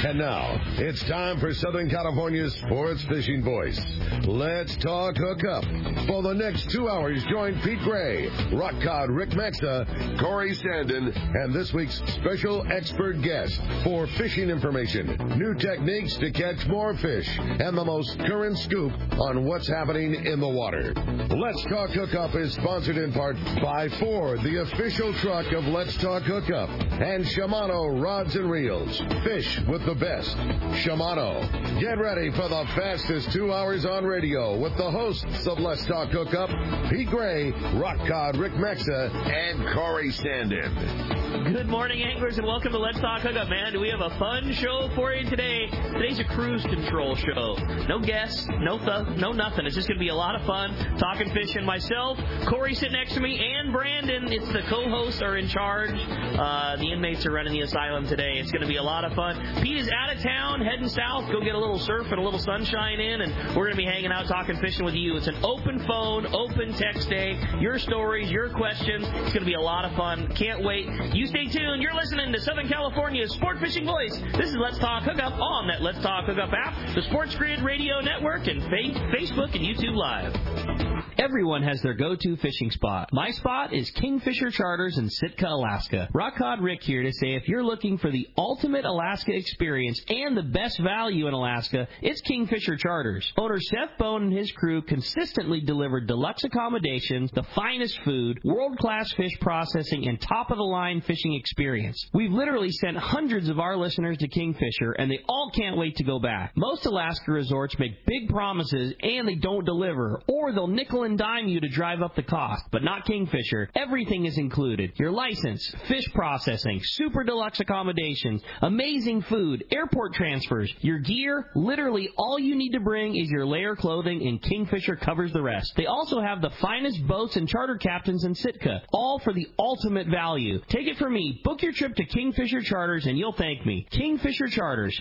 And now, it's time for Southern California's sports fishing voice. Let's talk hookup. For the next 2 hours, join Pete Gray, Rock Cod Rick Maxa, Corey Sandin, and this week's special expert guest for fishing information, new techniques to catch more fish, and the most current scoop on what's happening in the water. Let's Talk Hookup is sponsored in part by Ford, the official truck of Let's Talk Hookup, and Shimano Rods and Reels. Fish with the best. Shimano. Get ready for the fastest 2 hours on radio with the hosts of Let's Talk Hookup, Pete Gray, Rock Cod Rick Maxa, and Corey Sandin. Good morning, anglers, and welcome to Let's Talk Hookup, man. Do we have a fun show for you today? Today's a cruise control show. No guests, no nothing. It's just going to be a lot of fun. Talking fishing myself, Corey sitting next to me, and Brandon. It's the co-hosts are in charge. The inmates are running the asylum today. It's going to be a lot of fun. Pete is out of town, heading south. Go get a little surf and a little sunshine in, and we're going to be hanging out talking fishing with you. It's an open phone, open text day. Your stories, your questions. It's going to be a lot of fun. Can't wait. You stay tuned. You're listening to Southern California's Sport Fishing Voice. This is Let's Talk Hookup on that Let's Talk Hookup app, the Sports Grid Radio Network, and Facebook and YouTube Live. Everyone has their go-to fishing spot. My spot is Kingfisher Charters in Sitka, Alaska. Rock Cod Rick here to say if you're looking for the ultimate Alaska experience and the best value in Alaska, it's Kingfisher Charters. Owner Seth Bone and his crew consistently deliver deluxe accommodations, the finest food, world-class fish processing, and top-of-the-line fishing experience. We've literally sent hundreds of our listeners to Kingfisher, and they all can't wait to go back. Most Alaska resorts make big promises, and they don't deliver, or they'll nickel and dime you to drive up the cost, but not Kingfisher. Everything is included. Your license, fish processing, super deluxe accommodations, amazing food, airport transfers, your gear. Literally all you need to bring is your layer clothing, and Kingfisher covers the rest. They also have the finest boats and charter captains in Sitka, all for the ultimate value. Take it from me. Book your trip to Kingfisher Charters and you'll thank me. Kingfisher Charters.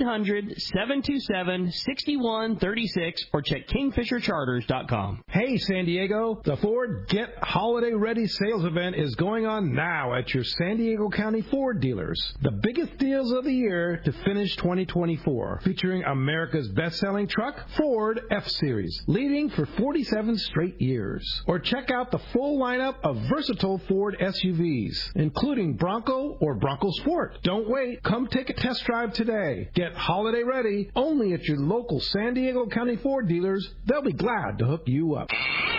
800-727-6136 or check kingfishercharters.com. Hey, San Diego, the Ford Get Holiday Ready sales event is going on now at your San Diego County Ford dealers. The biggest deals of the year to finish 2024, featuring America's best-selling truck, Ford F-Series, leading for 47 straight years. Or check out the full lineup of versatile Ford SUVs, including Bronco or Bronco Sport. Don't wait. Come take a test drive today. Get holiday ready only at your local San Diego County Ford dealers. They'll be glad to hook you up.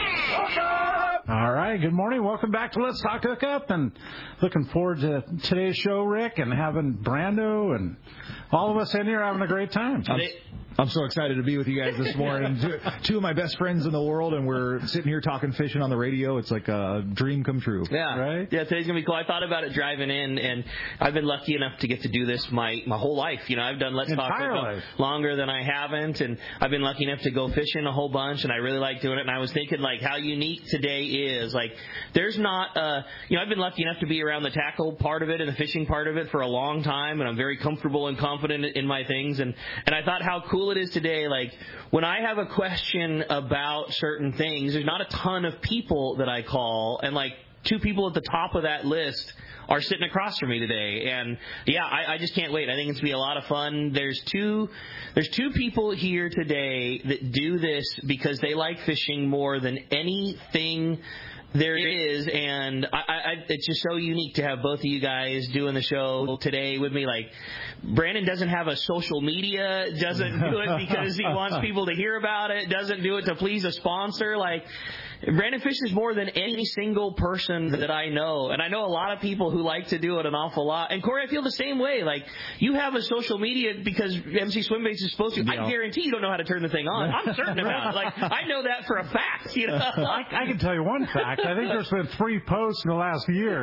All right, good morning. Welcome back to Let's Talk Hookup, and looking forward to today's show, Rick, and having Brando and all of us in here having a great time. I'm so excited to be with you guys this morning. Two of my best friends in the world, and we're sitting here talking fishing on the radio. It's like a dream come true. Yeah, right? Yeah, today's going to be cool. I thought about it driving in, and I've been lucky enough to get to do this my whole life. You know, I've done Let's Talk Hookup longer than I haven't, and I've been lucky enough to go fishing a whole bunch, and I really like doing it. And I was thinking, like, how unique today is. Like, there's not, I've been lucky enough to be around the tackle part of it and the fishing part of it for a long time, and I'm very comfortable and confident in my things. And I thought how cool it is today, like, when I have a question about certain things, there's not a ton of people that I call, and like two people at the top of that list are sitting across from me today. And yeah, I just can't wait. I think it's going to be a lot of fun. There's two people here today that do this because they like fishing more than anything there is, and it's just so unique to have both of you guys doing the show today with me. Like, Brandon doesn't have a social media, doesn't do it because he wants people to hear about it, doesn't do it to please a sponsor. Like, Brandon fishes more than any single person that I know. And I know a lot of people who like to do it an awful lot. And, Corey, I feel the same way. Like, you have a social media because MC Swimbaits is supposed to. I guarantee you don't know how to turn the thing on. I'm certain about it. Like, I know that for a fact. You know? I can tell you one fact. I think there's been 3 posts in the last year.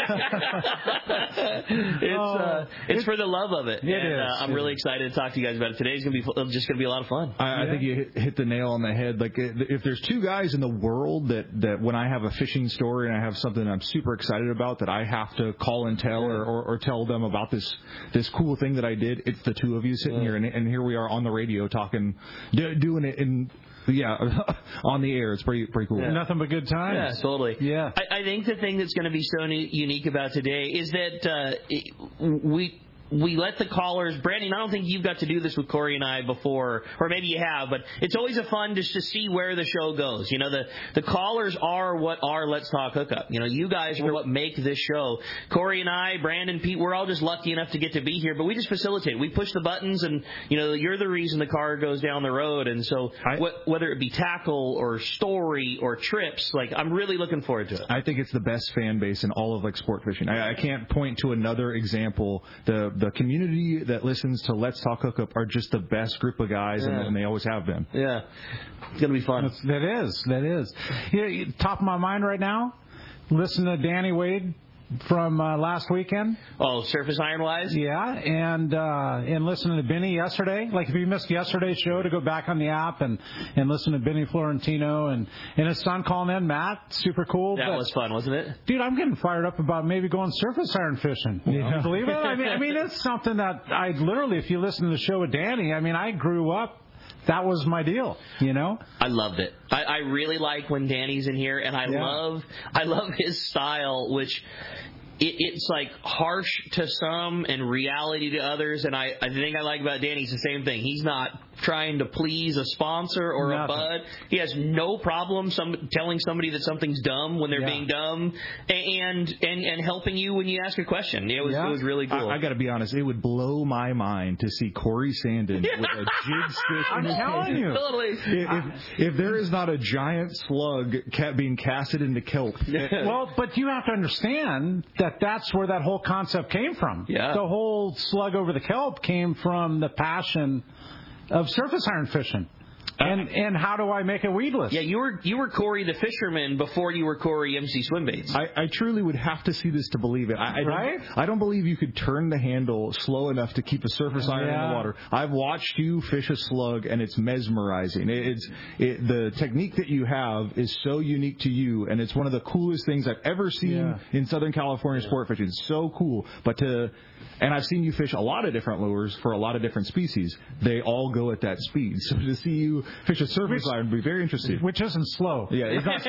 It's for the love of it. It is. I'm really excited to talk to you guys about it. Today's going to be just going to be a lot of fun. I think you hit the nail on the head. Like, if there's two guys in the world that when I have a fishing story and I have something I'm super excited about that I have to call and tell or tell them about this cool thing that I did, it's the two of you sitting here, and here we are on the radio talking, doing it in. Yeah, on the air. It's pretty cool. Yeah. Nothing but good times. Yeah, totally. Yeah. I think the thing that's going to be so unique about today is that we let the callers, Brandon, I don't think you've got to do this with Corey and I before, or maybe you have, but it's always a fun just to see where the show goes. You know, the callers are what are Let's Talk Hookup. You know, you guys are what make this show. Corey and I, Brandon, Pete, we're all just lucky enough to get to be here, but we just facilitate. We push the buttons, and, you know, you're the reason the car goes down the road. And so whether it be tackle or story or trips, like, I'm really looking forward to it. I think it's the best fan base in all of, like, sport fishing. I can't point to another example. The community that listens to Let's Talk Hookup are just the best group of guys, and they always have been. Yeah. It's going to be fun. That is. You know, top of my mind right now, listen to Danny Wade from last weekend. Oh, surface iron wise? Yeah, and listening to Benny yesterday. Like, if you missed yesterday's show, to go back on the app and listen to Benny Florentino and his son calling in, Matt. Super cool. That was fun, wasn't it? Dude, I'm getting fired up about maybe going surface iron fishing. Yeah. You believe it? I mean, it's something that I literally, if you listen to the show with Danny, I mean, I grew up. That was my deal, you know? I loved it. I really like when Danny's in here, and I love his style, which it's like harsh to some and reality to others. And I think I like about Danny's the same thing. He's not trying to please a sponsor or a bud. He has no problem telling somebody that something's dumb when they're being dumb, and helping you when you ask a question. It was really cool. I got to be honest, it would blow my mind to see Corey Sandin with a jig stick. I'm telling you. Totally. If there is not a giant slug being casted into kelp. Well, but you have to understand that's where that whole concept came from. Yeah. The whole slug over the kelp came from the passion of surface iron fishing. And how do I make a weedless? Yeah, you were Corey the fisherman before you were Corey MC Swimbaits. I truly would have to see this to believe it. I don't believe you could turn the handle slow enough to keep a surface iron in the water. I've watched you fish a slug, and it's mesmerizing. The technique that you have is so unique to you, and it's one of the coolest things I've ever seen in Southern California sport fishing. It's so cool. And I've seen you fish a lot of different lures for a lot of different species. They all go at that speed. So to see you fish a surface iron would be very interesting. Which isn't slow. Yeah, it's not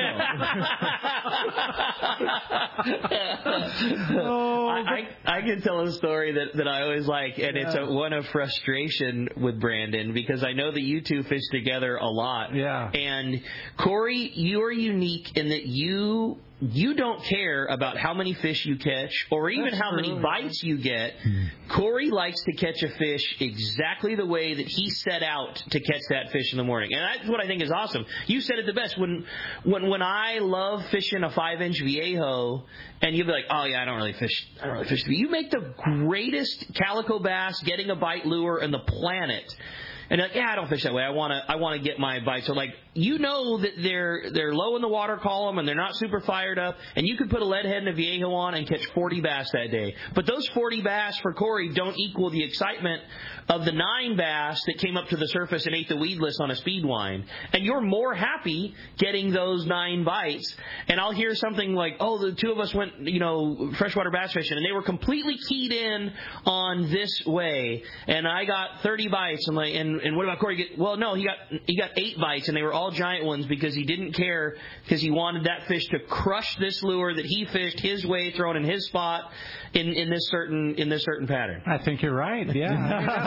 slow. I can tell a story that I always like, and it's one of frustration with Brandon, because I know that you two fish together a lot. Yeah. And Corey, you are unique in that you don't care about how many fish you catch or even how many bites you get. Corey likes to catch a fish exactly the way that he set out to catch that fish in the morning. And that's what I think is awesome. You said it the best. When I love fishing a 5-inch Viejo, and you'll be like, oh, yeah, I don't really fish. You make the greatest calico bass getting a bite lure on the planet. And like, I don't fish that way. I want to get my bite. So like, you know that they're low in the water column and they're not super fired up, and you could put a lead head and a Viejo on and catch 40 bass that day. But those 40 bass for Corey don't equal the excitement of the 9 bass that came up to the surface and ate the weedless on a speed wind. And you're more happy getting those 9 bites. And I'll hear something like, oh, the two of us went, freshwater bass fishing, and they were completely keyed in on this way, and I got 30 bites. I'm like, and what about Corey? Well, no, he got 8 bites, and they were all giant ones because he didn't care, because he wanted that fish to crush this lure that he fished his way, thrown in his spot in this certain pattern. I think you're right. Yeah.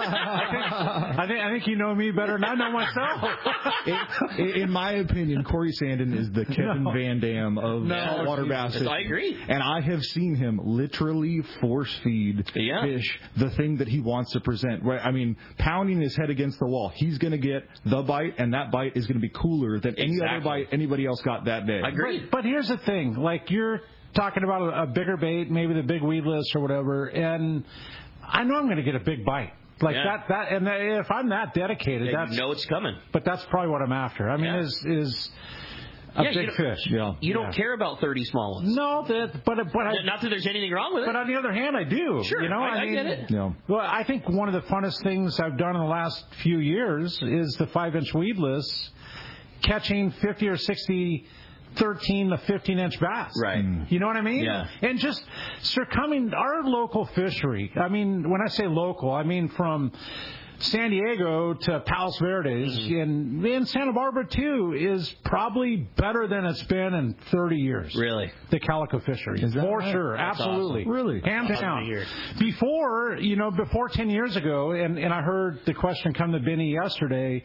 I think you know me better than I know myself. In my opinion, Corey Sandin is the Kevin Van Dam of water bass fishing. I agree. And I have seen him literally force feed fish the thing that he wants to present. Right? I mean, pounding his head against the wall. He's going to get the bite, and that bite is going to be cooler than any other bite anybody else got that day. I agree. But here's the thing. Like, you're talking about a bigger bait, maybe the big weedless or whatever, and I know I'm going to get a big bite. Like that, and if I'm that dedicated, you know it's coming. But that's probably what I'm after. I mean, is a big fish. Yeah. You don't care about 30 small ones. No, but not that there's anything wrong with it. But on the other hand, I do. Sure, I mean, get it. Yeah. Well, I think one of the funnest things I've done in the last few years is the 5-inch weedless, catching 50 or 60 13 to 15-inch bass. Right. You know what I mean? Yeah. And just succumbing our local fishery. I mean, when I say local, I mean from San Diego to Palos Verdes and Santa Barbara too is probably better than it's been in 30 years. Really? The calico fishery. For sure. That's absolutely. Awesome. Really? Hands down. Before 10 years ago, and I heard the question come to Benny yesterday,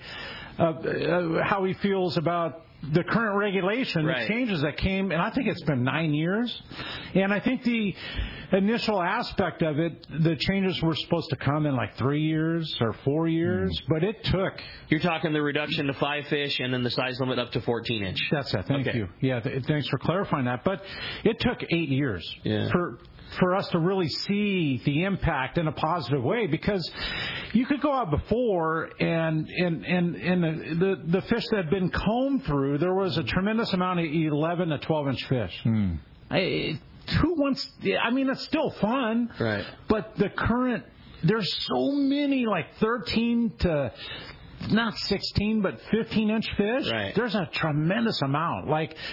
how he feels about the current regulation, the changes that came, and I think it's been 9 years. And I think the initial aspect of it, the changes were supposed to come in like 3 years or 4 years, but it took. You're talking the reduction to 5 fish and then the size limit up to 14 inch. That's it. Thank you. Yeah, thanks for clarifying that. But it took 8 years for us to really see the impact in a positive way, because you could go out before and the fish that had been combed through, there was a tremendous amount of 11 to 12 inch fish. Who wants? I mean, it's still fun, right? But the current, there's so many like 13 to not 16, but 15-inch fish. Right. There's a tremendous amount,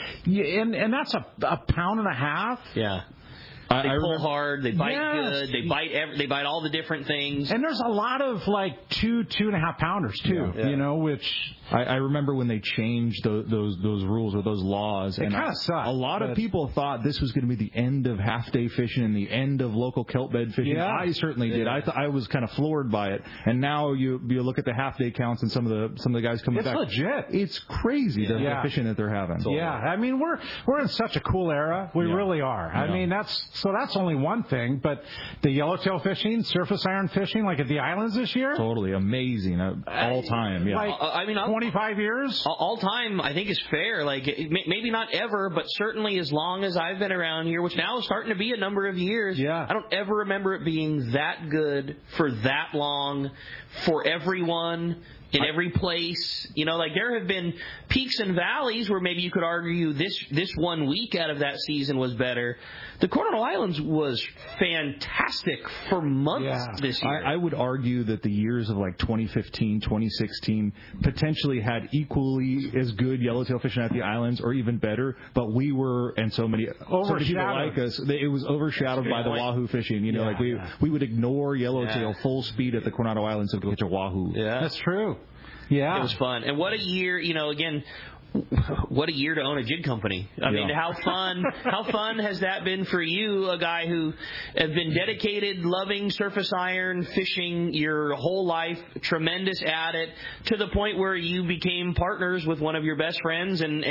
and that's a pound and a half. Yeah. They pull hard. They bite good. They bite all the different things. And there's a lot of like 2.5 pounders too. Yeah. You know, which I remember when they changed those rules or those laws. It kind of sucked. A lot of people thought this was going to be the end of half-day fishing and the end of local kelp bed fishing. Yeah. I certainly did. I was kind of floored by it. And now you look at the half-day counts and some of the guys coming back. It's legit. It's crazy the fishing that they're having. Yeah, I mean we're in such a cool era. We really are. I mean that's only one thing, but the yellowtail fishing, surface iron fishing, like at the islands this year, totally amazing, all time. Yeah, like, I mean 25 years, all time. I think is fair. Like maybe not ever, but certainly as long as I've been around here, which now is starting to be a number of years. Yeah, I don't ever remember it being that good for that long for everyone. In every place, you know, like there have been peaks and valleys where maybe you could argue this 1 week out of that season was better. The Coronado Islands was fantastic for months this year. I would argue that the years of like 2015, 2016 potentially had equally as good yellowtail fishing at the islands or even better, but we were, and so many people like us, it was overshadowed by the wahoo fishing. You know, like we would ignore yellowtail full speed at the Coronado Islands to go catch a wahoo. Yeah, that's true. Yeah. It was fun. And what a year, you know, again, what a year to own a jig company. I mean, how fun has that been for you, a guy who has been dedicated, loving surface iron fishing your whole life, tremendous at it, to the point where you became partners with one of your best friends and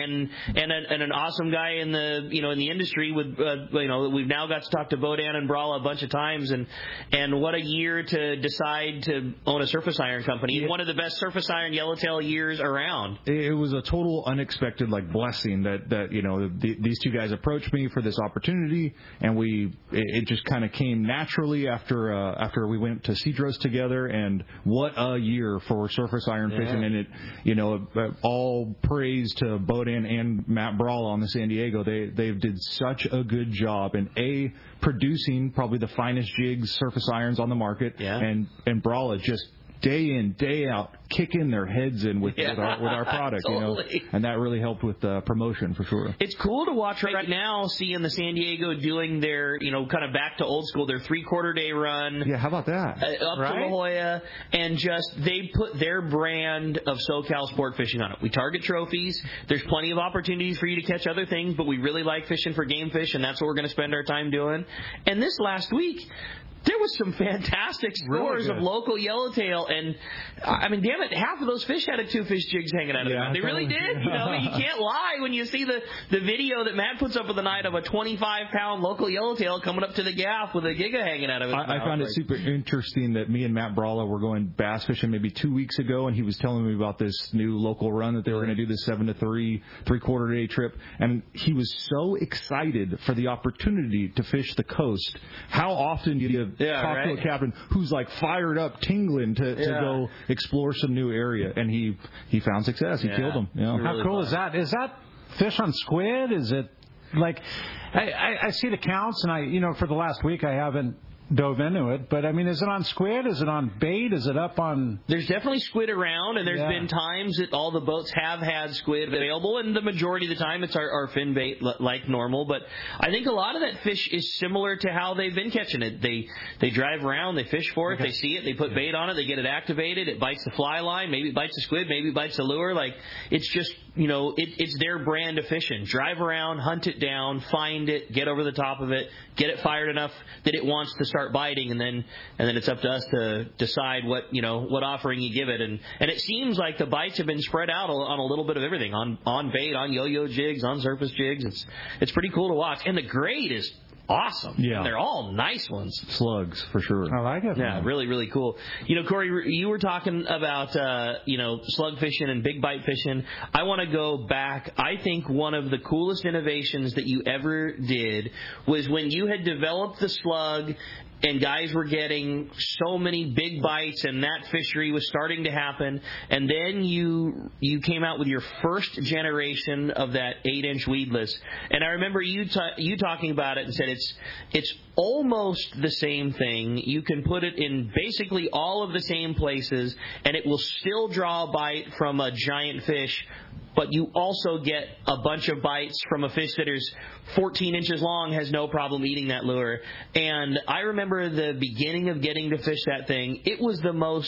an awesome guy in the industry with we've now got to talk to Bodan and Brala a bunch of times, and what a year to decide to own a surface iron company. One of the best surface iron yellowtail years around. It was a total unexpected blessing that these two guys approached me for this opportunity, and it just kind of came naturally after we went to Cedros together. And what a year for surface iron fishing, and it all praise to Bodan and Matt Brala on the San Diego. They did such a good job in producing probably the finest jigs, surface irons on the market, and Brala just day in, day out, kicking their heads in with our product, totally. And that really helped with promotion for sure. It's cool to watch right now, seeing the San Diego doing their, kind of back to old school, their 3/4 day run. Yeah, how about that? Up to La Jolla, and they put their brand of SoCal sport fishing on it. We target trophies. There's plenty of opportunities for you to catch other things, but we really like fishing for game fish, and that's what we're going to spend our time doing. And this last week, there was some fantastic scores of local yellowtail, and I mean, damn it, half of those fish had a 2-fish jigs hanging out of them. They really did. You can't lie when you see the video that Matt puts up of the night of a 25-pound local yellowtail coming up to the gaff with a giga hanging out of it. I found it super interesting that me and Matt Brala were going bass fishing maybe 2 weeks ago, and he was telling me about this new local run that they were going to do, this 7 to 3 3/4 day trip, and he was so excited for the opportunity to fish the coast. How often do you talk to a captain who's fired up, tingling to go explore some new area, and he found success. He killed them. How cool is that? Is that fish on squid? Is it I see the counts, and for the last week I haven't dove into it. But, I mean, is it on squid? Is it on bait? Is it up on... There's definitely squid around, and there's been times that all the boats have had squid available, and the majority of the time it's our fin bait like normal. But I think a lot of that fish is similar to how they've been catching it. They drive around, they fish for it, they see it, they put bait on it, they get it activated, it bites the fly line, maybe it bites the squid, maybe it bites the lure. Like, it's just, it's their brand of fishing. Drive around, hunt it down, find it, get over the top of it, get it fired enough that it wants to start biting, and then it's up to us to decide what offering you give it. And it seems like the bites have been spread out on a little bit of everything, on bait, on yo-yo jigs, on surface jigs. It's pretty cool to watch. And the grade is awesome. Yeah. They're all nice ones. Slugs, for sure. I like it. Yeah, really, really cool. Corey, you were talking about, slug fishing and big bite fishing. I want to go back. I think one of the coolest innovations that you ever did was when you had developed the slug and guys were getting so many big bites, and that fishery was starting to happen. And then you came out with your first generation of that 8-inch weedless. And I remember you talking about it and said it's almost the same thing. You can put it in basically all of the same places, and it will still draw a bite from a giant fish. But you also get a bunch of bites from a fish that is 14 inches long, has no problem eating that lure. And I remember the beginning of getting to fish that thing. It was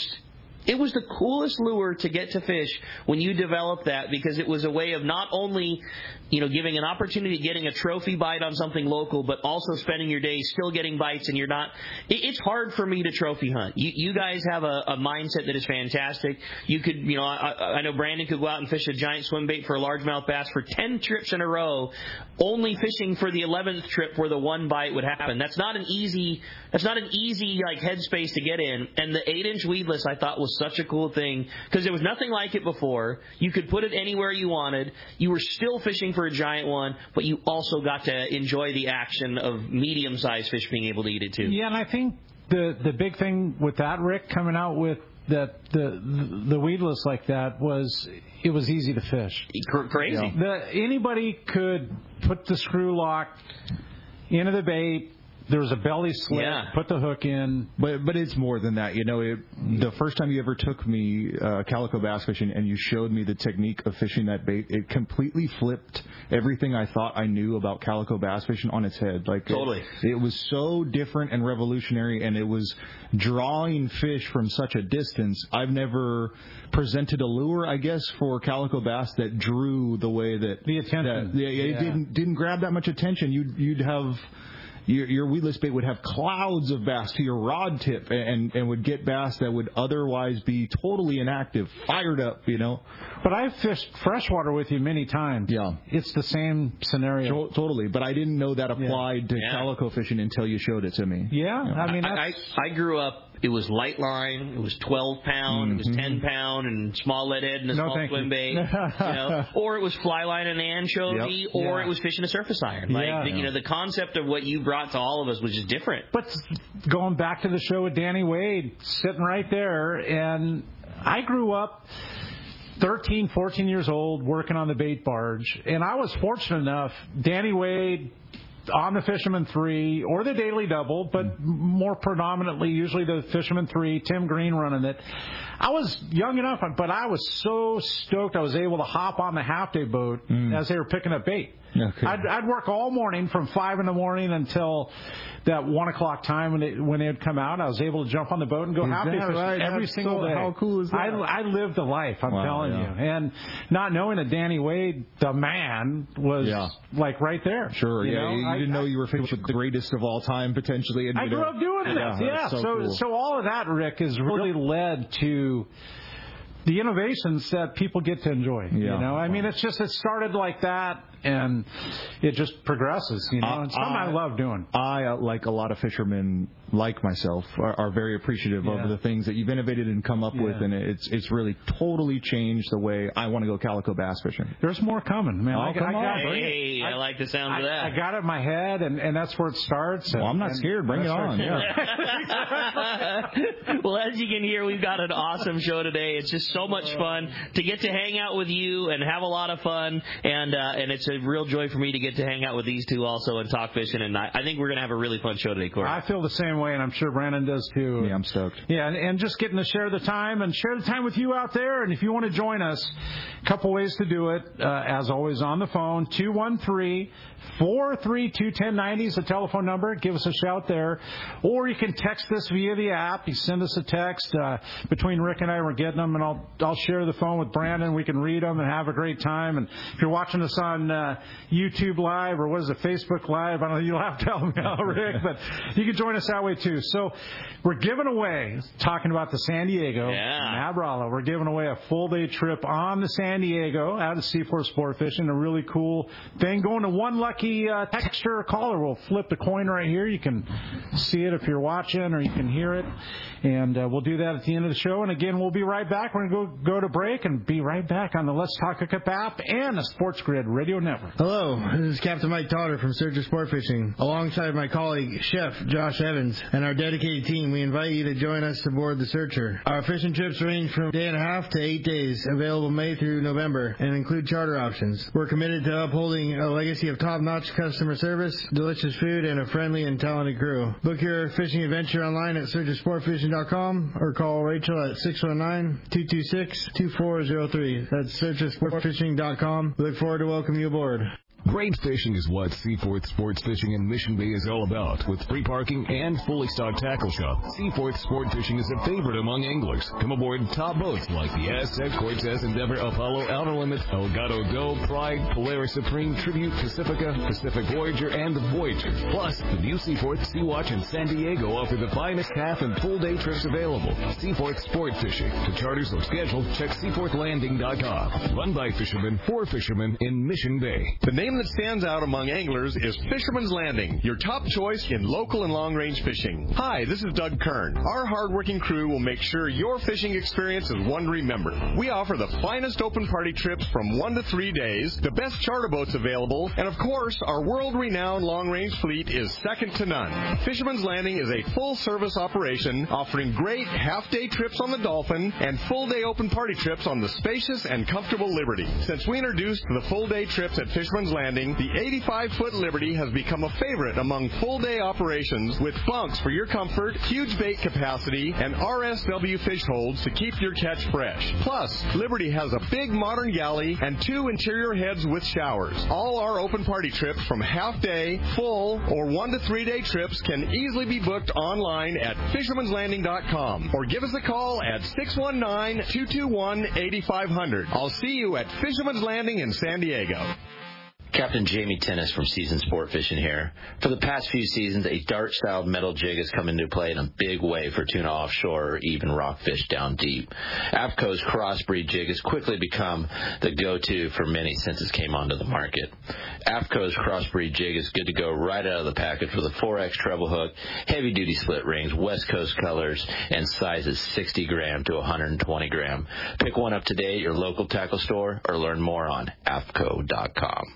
the coolest lure to get to fish when you developed that, because it was a way of not only, giving an opportunity to getting a trophy bite on something local, but also spending your day still getting bites, and you're not... It's hard for me to trophy hunt. You guys have a mindset that is fantastic. You could, I know Brandon could go out and fish a giant swim bait for a largemouth bass for 10 trips in a row, only fishing for the 11th trip where the one bite would happen. That's not an easy like headspace to get in. And the 8-inch weedless, I thought, was such a cool thing, because there was nothing like it before. You could put it anywhere you wanted. You were still fishing for a giant one, but you also got to enjoy the action of medium-sized fish being able to eat it too. Yeah, and I think the big thing with that, Rick, coming out with the weedless like that was it was easy to fish. Crazy. Anybody could put the screw lock into the bait. There was a belly slit, put the hook in. But it's more than that. The first time you ever took me calico bass fishing and you showed me the technique of fishing that bait, it completely flipped everything I thought I knew about calico bass fishing on its head. Like, totally. It was so different and revolutionary, and it was drawing fish from such a distance. I've never presented a lure, I guess, for calico bass that drew the way that... The attention. It didn't grab that much attention. You'd have... Your weedless bait would have clouds of bass to your rod tip, and would get bass that would otherwise be totally inactive, fired up, But I've fished freshwater with you many times. Yeah. It's the same scenario. Totally, but I didn't know that applied to calico fishing until you showed it to me. Yeah, I mean, I grew up, it was light line, it was 12 pound, it was 10 pound, and small lead head and a small swim bait, or it was fly line and anchovy, or it was fishing a surface iron. The concept of what you brought to all of us was just different. But going back to the show with Danny Wade, sitting right there, and I grew up 13, 14 years old working on the bait barge, and I was fortunate enough, Danny Wade on the Fisherman 3 or the Daily Double, but more predominantly usually the Fisherman 3, Tim Green running it. I was young enough, but I was so stoked I was able to hop on the half-day boat as they were picking up bait. Okay. I'd work all morning from 5 in the morning until that 1 o'clock time when they would come out. I was able to jump on the boat and go half-day fishing every single day. How cool is that? I lived the life, I'm telling you. And not knowing that Danny Wade, the man, was like right there. Sure, you didn't know you were fishing with the greatest of all time, potentially. And I grew up doing this. Yeah. So cool. So all of that, Rick, has really led to the innovations that people get to enjoy. I mean, it started like that, and it just progresses. It's something I love doing. I, like a lot of fishermen like myself, are very appreciative of the things that you've innovated and come up with, and it's really totally changed the way I want to go calico bass fishing. There's more coming, man. I like the sound of that. I got it in my head, and that's where it starts. Well, I'm not scared. Bring it on. Well, as you can hear, we've got an awesome show today. It's just so much fun to get to hang out with you and have a lot of fun, and it's a real joy for me to get to hang out with these two also and talk fishing, and I think we're going to have a really fun show today, Corey. I feel the same way, and I'm sure Brandon does too. Yeah, I'm stoked. Yeah, and just getting to share the time with you out there. And if you want to join us, a couple ways to do it. As always, on the phone, 213-432-1090 is the telephone number. Give us a shout there. Or you can text us via the app. You send us a text. Between Rick and I, we're getting them, and I'll share the phone with Brandon. We can read them and have a great time. And if you're watching us on YouTube Live, or what is it, Facebook Live, I don't know, you'll have to tell me now, Rick, but you can join us that way too. So we're giving away, talking about the San Diego, Matt Bralla, we're giving away a full-day trip on the San Diego out of C4 Sport Fishing, a really cool thing. Going to one lucky texter or caller. We'll flip the coin right here. You can see it if you're watching, or you can hear it. And we'll do that at the end of the show. And again, we'll be right back. We're going to go to break and be right back on the Let's Talk Hookup app and the Sports Grid Radio Network. Hello, this is Captain Mike Totter from Searcher Sport Fishing. Alongside my colleague, Chef Josh Evans, and our dedicated team, we invite you to join us aboard the Searcher. Our fishing trips range from a day and a half to 8 days, available May through November, and include charter options. We're committed to upholding a legacy of top-notch customer service, delicious food, and a friendly and talented crew. Book your fishing adventure online at searchersportfishing.com or call Rachel at 619-226-2403. That's searchersportfishing.com. We look forward to welcoming you aboard. Great fishing is what Seaforth Sports Fishing in Mission Bay is all about. With free parking and fully stocked tackle shop, Seaforth Sport Fishing is a favorite among anglers. Come aboard top boats like the Aztec, Cortez, Endeavor, Apollo, Outer Limits, Elgato Go, Pride, Polaris Supreme, Tribute, Pacifica, Pacific Voyager, and the Voyager. Plus, the new Seaforth, Sea-Watch, and San Diego offer the finest half and full day trips available. Seaforth Sport Fishing. To charters or schedule, check seaforthlanding.com. Run by fishermen for fishermen in Mission Bay. The name that stands out among anglers is Fisherman's Landing, your top choice in local and long-range fishing. Hi, this is Doug Kern. Our hard-working crew will make sure your fishing experience is one to remember. We offer the finest open party trips from 1 to 3 days, the best charter boats available, and of course, our world-renowned long-range fleet is second to none. Fisherman's Landing is a full-service operation offering great half-day trips on the Dolphin and full-day open party trips on the spacious and comfortable Liberty. Since we introduced the full-day trips at Fisherman's Landing, the 85-foot Liberty has become a favorite among full-day operations with bunks for your comfort, huge bait capacity, and RSW fish holds to keep your catch fresh. Plus, Liberty has a big modern galley and 2 interior heads with showers. All our open party trips from half-day, full, or 1 to 3 day trips can easily be booked online at fishermanslanding.com or give us a call at 619-221-8500. I'll see you at Fisherman's Landing in San Diego. Captain Jamie Tennis from Season Sport Fishing here. For the past few seasons, a dart-styled metal jig has come into play in a big way for tuna offshore or even rockfish down deep. AFTCO's Crossbreed jig has quickly become the go-to for many since it came onto the market. AFTCO's Crossbreed jig is good to go right out of the package with a 4X treble hook, heavy-duty split rings, West Coast colors, and sizes 60 gram to 120 gram. Pick one up today at your local tackle store or learn more on AFTCO.com.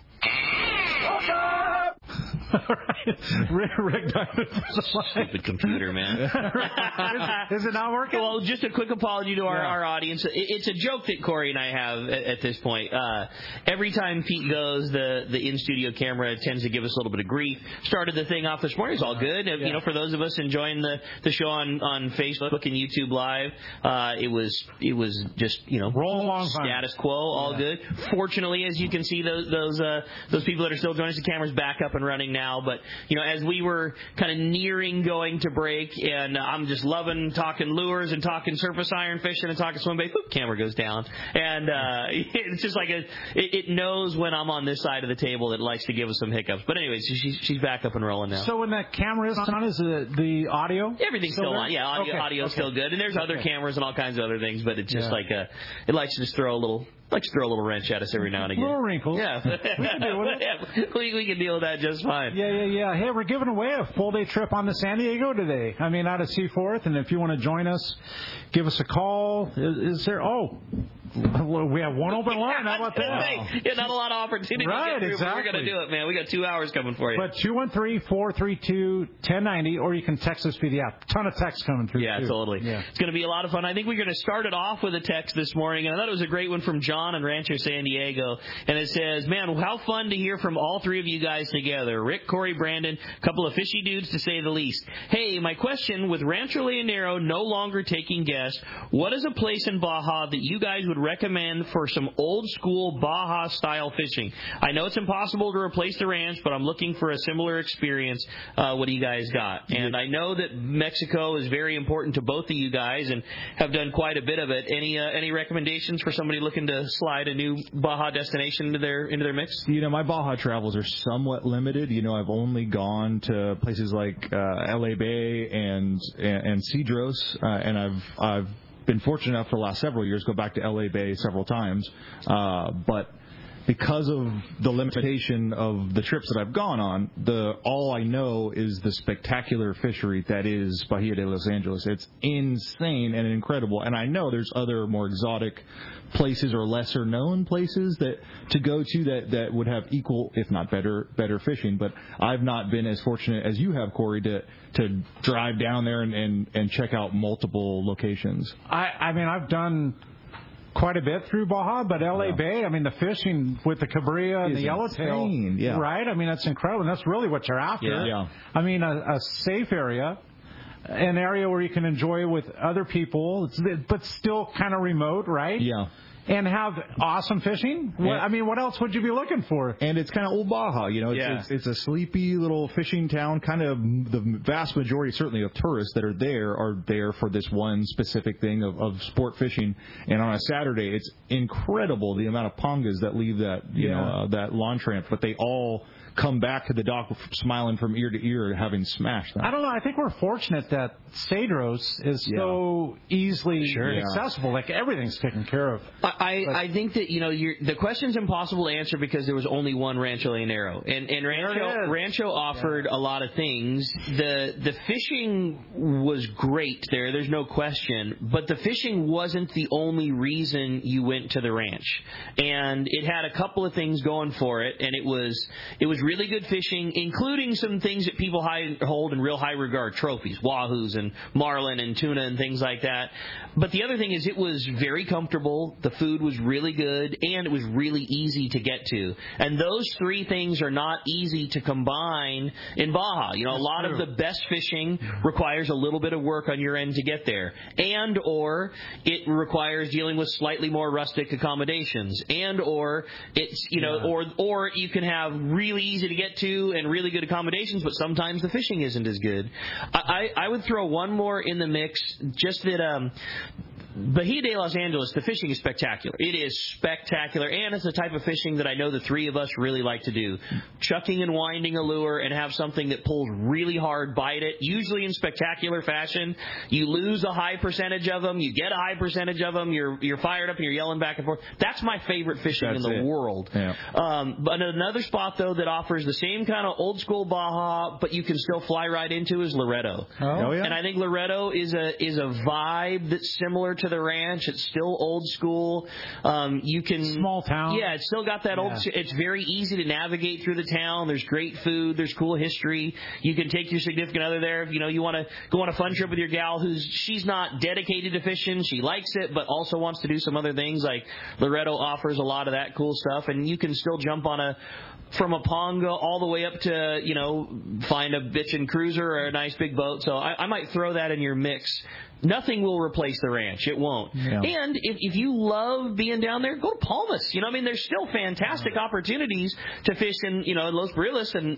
Rick Diamond for the stupid computer, man. Is it not working? Well, just a quick apology to our audience. It's a joke that Corey and I have at this point. Every time Pete goes, the in-studio camera tends to give us a little bit of grief. Started the thing off this morning. It's all good. You know, for those of us enjoying the show on Facebook and YouTube Live, it was just, you know, roll along status quo, all good. Fortunately, as you can see, those people that are still joining us, the camera's back up and running now. But, you know, as we were kind of nearing going to break, and I'm just loving talking lures and talking surface iron fishing and talking swim bait, camera goes down. And it's just like it knows when I'm on this side of the table that it likes to give us some hiccups. But anyways, she's back up and rolling now. So when that camera is on, is the audio? Everything's still on. Yeah, audio's still good. And there's other cameras and all kinds of other things, but it's just like it likes to just throw a little wrench at us every now and again. Little wrinkles. Yeah. We can deal with it. Yeah, we can deal with that just fine. Yeah. Hey, we're giving away a full-day trip on to San Diego today. Out of Seaforth, and if you want to join us, give us a call. Is there... We have one open line. How about that? Yeah, not a lot of opportunity. Right, to get through, exactly. But we're going to do it, man. We got 2 hours coming for you. But 213-432-1090, or you can text us via the app. Ton of texts coming through. Yeah, too. totally. Yeah. It's going to be a lot of fun. I think we're going to start it off with a text this morning, and I thought it was a great one from John in Rancho San Diego. And it says, man, how fun to hear from all three of you guys together. Rick, Corey, Brandon, a couple of fishy dudes to say the least. Hey, my question, with Rancho Leonero no longer taking guests, what is a place in Baja that you guys would recommend for some old-school Baja-style fishing? I know it's impossible to replace the ranch, but I'm looking for a similar experience. What do you guys got? And I know that Mexico is very important to both of you guys and have done quite a bit of it. Any recommendations for somebody looking to slide a new Baja destination into their mix? My Baja travels are somewhat limited. I've only gone to places like LA Bay and Cedros, and I've been fortunate enough for the last several years go back to LA Bay several times, but because of the limitation of the trips that I've gone on, all I know is the spectacular fishery that is Bahia de Los Angeles. It's insane and incredible, and I know there's other more exotic places or lesser known places to go to that would have equal, if not better fishing. But I've not been as fortunate as you have, Corey, to drive down there and check out multiple locations. I mean, I've done quite a bit through Baja, but LA Bay, I mean, the fishing with the Cabrilla and the yellowtail, right? I mean, that's incredible, and that's really what you're after. Yeah. I mean, a safe area, an area where you can enjoy with other people, but still kind of remote, right? Yeah. And have awesome fishing. What else would you be looking for? And it's kind of old Baja, It's a sleepy little fishing town. Kind of the vast majority, certainly, of tourists that are there for this one specific thing of sport fishing. And on a Saturday, it's incredible the amount of pongas that leave that launch ramp. But they all come back to the dock smiling from ear to ear, having smashed them. I don't know. I think we're fortunate that Cedros is so easily accessible. Like, everything's taken care of. I think that, the question's impossible to answer because there was only one Rancho Leonero. And Rancho offered a lot of things. The fishing was great there. There's no question. But the fishing wasn't the only reason you went to the ranch. And it had a couple of things going for it. And it was really good fishing, including some things that people hold in real high regard, trophies, wahoos and marlin and tuna and things like that. But the other thing is it was very comfortable. The food was really good, and it was really easy to get to. And those three things are not easy to combine in Baja. A lot of the best fishing requires a little bit of work on your end to get there, and or it requires dealing with slightly more rustic accommodations, and or it's or you can have really easy to get to and really good accommodations, but sometimes the fishing isn't as good. I would throw one more in the mix, just that Bahia de Los Angeles, the fishing is spectacular. It is spectacular, and it's the type of fishing that I know the three of us really like to do. Chucking and winding a lure and have something that pulls really hard, bite it, usually in spectacular fashion. You lose a high percentage of them, you get a high percentage of them, you're fired up and you're yelling back and forth. That's my favorite fishing in the world. Yeah. But another spot, though, that offers the same kind of old-school Baja, but you can still fly right into is Loreto. Oh, yeah. And I think Loreto is a vibe that's similar to the ranch. It's still old school. You can small town. Yeah, it's still got that old. It's very easy to navigate through the town. There's great food. There's cool history. You can take your significant other there. If you want to go on a fun trip with your gal she's not dedicated to fishing. She likes it, but also wants to do some other things. Like Loreto offers a lot of that cool stuff, and you can still jump on from a ponga all the way up to, find a bitchin' cruiser or a nice big boat. So I might throw that in your mix. Nothing will replace the ranch. It won't. Yeah. And if you love being down there, go to Palmas. There's still fantastic opportunities to fish in, Los Barriles and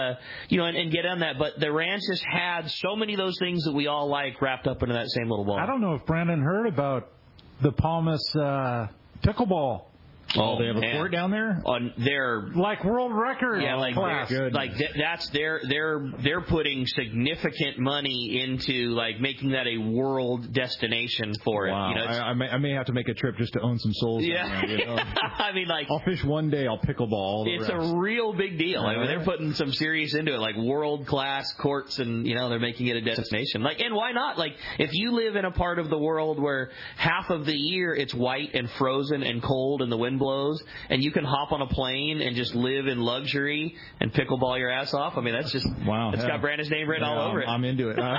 get on that. But the ranch has had so many of those things that we all like wrapped up into that same little ball. I don't know if Brandon heard about the Palmas pickleball Oh, they have a fort down there? On their like world record. Yeah, like class. That's they're putting significant money into like making that a world destination for it. Wow. You know, I may have to make a trip just to own some souls. Yeah. Down there, you know? I mean, like I'll fish one day, I'll pickleball. All the it's rest. a real big deal. I mean, they're putting some serious into it, like world class courts, and they're making it a destination. Like, and why not? Like, if you live in a part of the world where half of the year it's white and frozen and cold and the wind blows, and you can hop on a plane and just live in luxury and pickleball your ass off. I mean, that's just wow. It's got Brandon's name written all over it. I'm into it.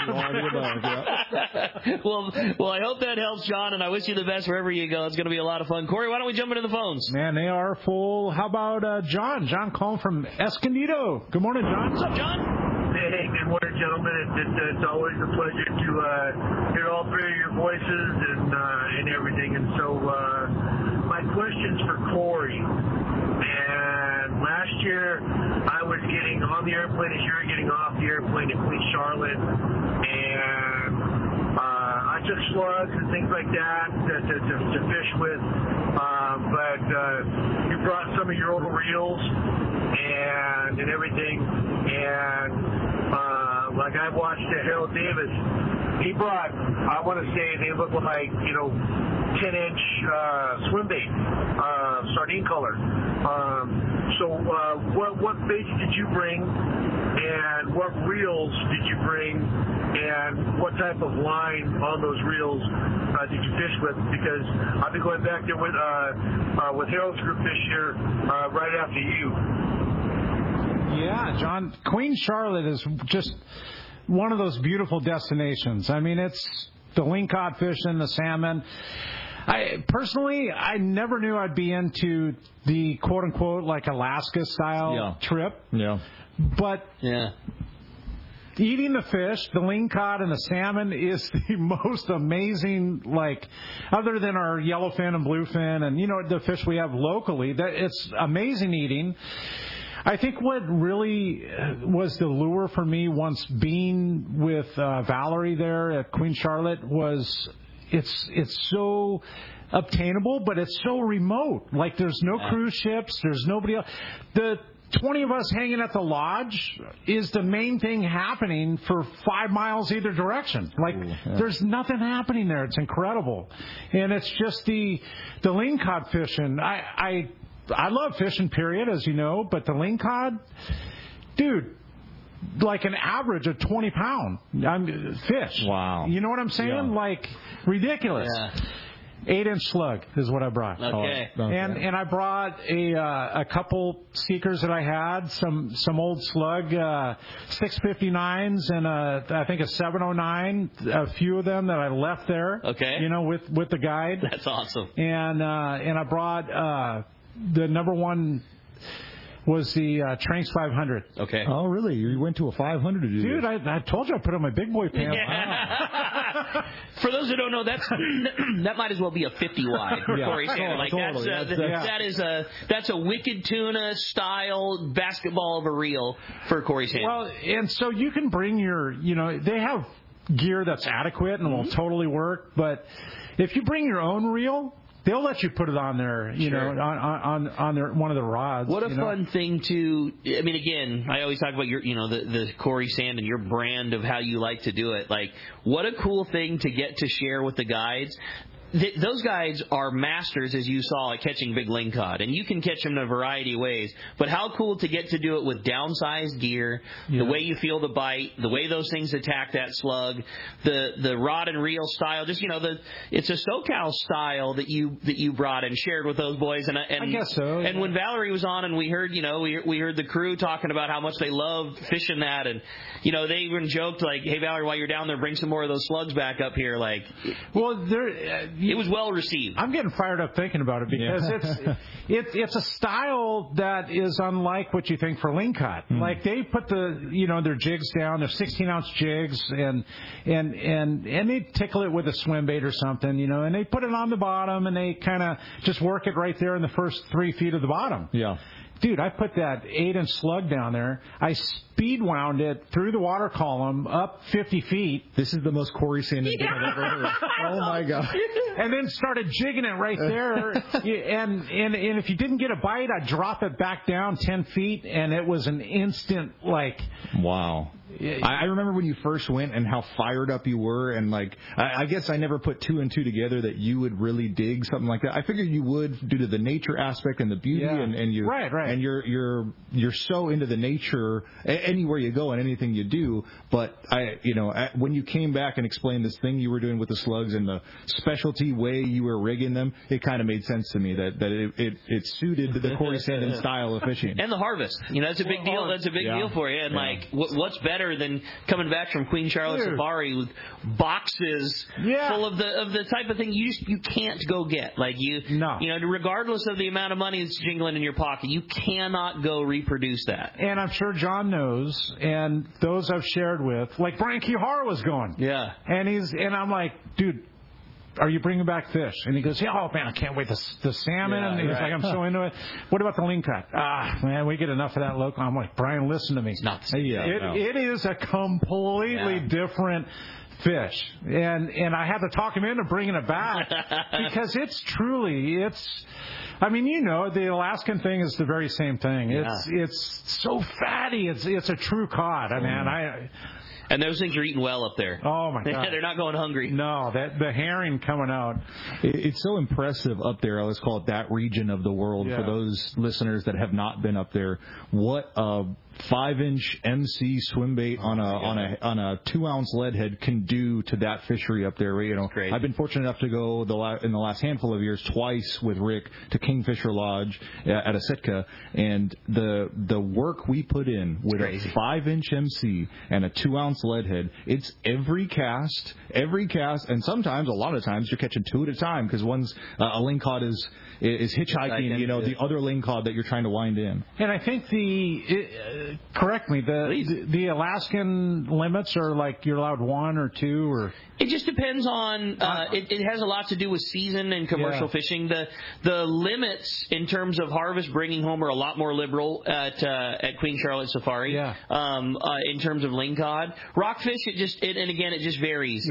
Well, I hope that helps, John, and I wish you the best wherever you go. It's going to be a lot of fun. Corey, why don't we jump into the phones? Man, they are full. How about John? John calling from Escondido. Good morning, John. What's up, John? Hey, good morning, gentlemen. It's always a pleasure to hear all three of your voices and everything. And so my question's for Corey. And last year I was getting on the airplane as you were getting off the airplane in Queen Charlotte, and I took slugs and things like that to fish with. But you brought some of your old reels and everything, and like I watched Harold Davis, he brought, I want to say they look like 10-inch swim bait, sardine color. So what baits did you bring, and what reels did you bring, and what type of line on those reels did you fish with? Because I've been going back there with Harold's group this year right after you. Yeah, John, Queen Charlotte is just one of those beautiful destinations. I mean, it's the lingcod fishing, the salmon. I never knew I'd be into the quote-unquote like Alaska-style trip. Yeah. But eating the fish, the lingcod and the salmon is the most amazing, like, other than our yellowfin and bluefin and, the fish we have locally, that it's amazing eating. I think what really was the lure for me once being with Valerie there at Queen Charlotte was it's so obtainable, but it's so remote. Like, there's no cruise ships, there's nobody else. The 20 of us hanging at the lodge is the main thing happening for 5 miles either direction. Like, there's nothing happening there. It's incredible. And it's just the lingcod fishing. I love fishing, period, as you know, but the lingcod, dude, like an average of 20-pound fish. Wow. You know what I'm saying? Yeah. Like, ridiculous. Yeah. 8-inch slug is what I brought. Okay. And I brought a couple seekers that I had, some old slug 659s and I think a 709, a few of them that I left there. Okay. With the guide. That's awesome. And I brought the number one was the Tranks 500. Okay. Oh, really? You went to a 500 to do Dude, this? I told you I put on my big boy pants. Yeah. For those who don't know, that might as well be a 50 wide for Corey Sandin. Like, totally. That's a Wicked Tuna style basketball of a reel for Corey Sandin. Well, and so you can bring your, they have gear that's adequate and will totally work, but if you bring your own reel, they'll let you put it on there, on their one of the rods. What a fun thing to. I mean, again, I always talk about your, the Corey Sandin, your brand of how you like to do it. Like, what a cool thing to get to share with the guides. Those guides are masters, as you saw, at catching big lingcod, and you can catch them in a variety of ways. But how cool to get to do it with downsized gear, the way you feel the bite, the way those things attack that slug, the rod and reel style. Just it's a SoCal style that you brought and shared with those boys. And I guess so. And when Valerie was on, and we heard we heard the crew talking about how much they love fishing that, and they even joked like, "Hey Valerie, while you're down there, bring some more of those slugs back up here." Like, well, it was well received. I'm getting fired up thinking about it because it's a style that is unlike what you think for lingcod. Like, they put their jigs down, they're 16-ounce jigs, and they tickle it with a swim bait or something, and they put it on the bottom and they kind of just work it right there in the first 3 feet of the bottom. Yeah. dude, I put that 8-inch slug down there. I speed wound it through the water column up 50 feet. This is the most Corey Sandin thing I've ever heard. Oh my God! And then started jigging it right there. and if you didn't get a bite, I'd drop it back down 10 feet, and it was an instant Wow. I remember when you first went and how fired up you were, and I guess I never put 2 and 2 together that you would really dig something like that. I figured you would due to the nature aspect and the beauty, and you right. And you're so into the nature anywhere you go and anything you do. But when you came back and explained this thing you were doing with the slugs and the specialty way you were rigging them, it kind of made sense to me that it suited the Corey Sandin style of fishing. And the harvest, that's a big deal. That's a big deal for you. And what's better than coming back from Queen Charlotte Safari with boxes full of the type of thing you can't go get. Regardless of the amount of money that's jingling in your pocket, you cannot go reproduce that. And I'm sure John knows, and those I've shared with, like Brian Kihara was going. Yeah. And I'm like, dude, are you bringing back fish? And he goes, oh, man, I can't wait. The salmon. And he's like, I'm so into it. What about the lingcod? Man, we get enough of that local. I'm like, Brian, listen to me. It's not the same. It is a completely different fish. And I had to talk him into bringing it back because the Alaskan thing is the very same thing. It's so fatty. It's a true cod. And those things are eating well up there. Oh, my God. They're not going hungry. No, the herring coming out. It's so impressive up there. Let's call it that region of the world. For those listeners that have not been up there, what a 5-inch MC swim bait on a 2-ounce lead head can do to that fishery up there. I've been fortunate enough to go in the last handful of years twice with Rick to Kingfisher Lodge at a Sitka, and the work we put in with a 5-inch MC and a 2-ounce lead head, it's every cast, and sometimes, a lot of times, you're catching 2 at a time because one's a lingcod is hitchhiking, the other lingcod that you're trying to wind in. And I think correct me, the Alaskan limits are like you're allowed 1 or 2 or... It just depends on. It has a lot to do with season and commercial fishing. The limits in terms of harvest bringing home are a lot more liberal at Queen Charlotte Safari. Yeah. In terms of lingcod, rockfish, it just varies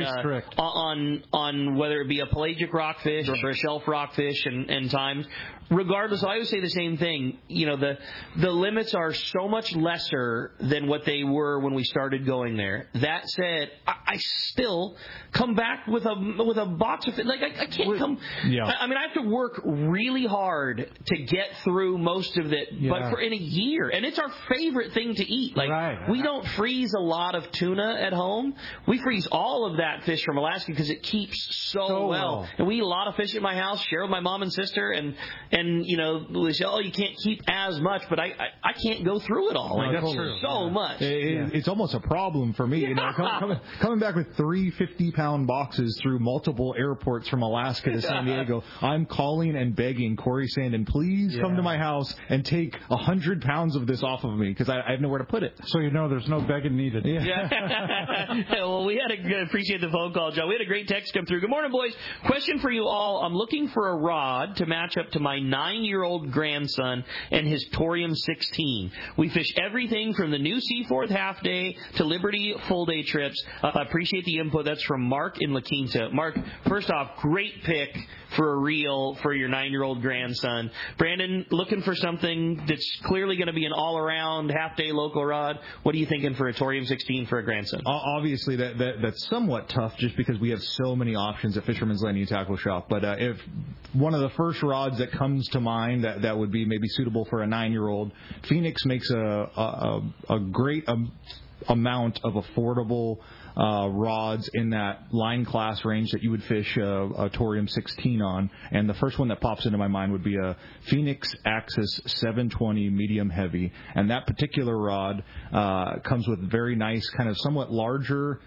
on whether it be a pelagic rockfish or a shelf rockfish and times. Regardless, I always say the same thing. The limits are so much lesser than what they were when we started going there. That said, I still come back with a box of I can't come. Yeah. I have to work really hard to get through most of it, but in a year, and it's our favorite thing to eat. We don't freeze a lot of tuna at home. We freeze all of that fish from Alaska because it keeps so well. And we eat a lot of fish at my house, share with my mom and sister, and we say, you can't keep as much, but I can't go through it all. That's true. So much. It's almost a problem for me. Coming back with 3 50-pound boxes through multiple airports from Alaska to San Diego, I'm calling and begging Corey Sandin, please come to my house and take 100 pounds of this off of me because I have nowhere to put it. So there's no begging needed. Well, we appreciate the phone call, Joe. We had a great text come through. Good morning, boys. Question for you all. I'm looking for a rod to match up to my 9-year-old grandson and his Torium 16. We fish everything from the new Seaforth half day to Liberty full day trips. I appreciate the input. That's from Mark in La Quinta. Mark, first off, great pick for a reel for your 9-year-old grandson. Brandon, looking for something that's clearly going to be an all-around half-day local rod. What are you thinking for a Torium 16 for a grandson? Obviously, that's somewhat tough just because we have so many options at Fisherman's Landing Tackle Shop. But if one of the first rods that comes to mind that would be maybe suitable for a 9-year-old, Phoenix makes a great amount of affordable rods in that line class range that you would fish a Torium 16 on. And the first one that pops into my mind would be a Phoenix Axis 720 medium heavy. And that particular rod comes with very nice, kind of somewhat larger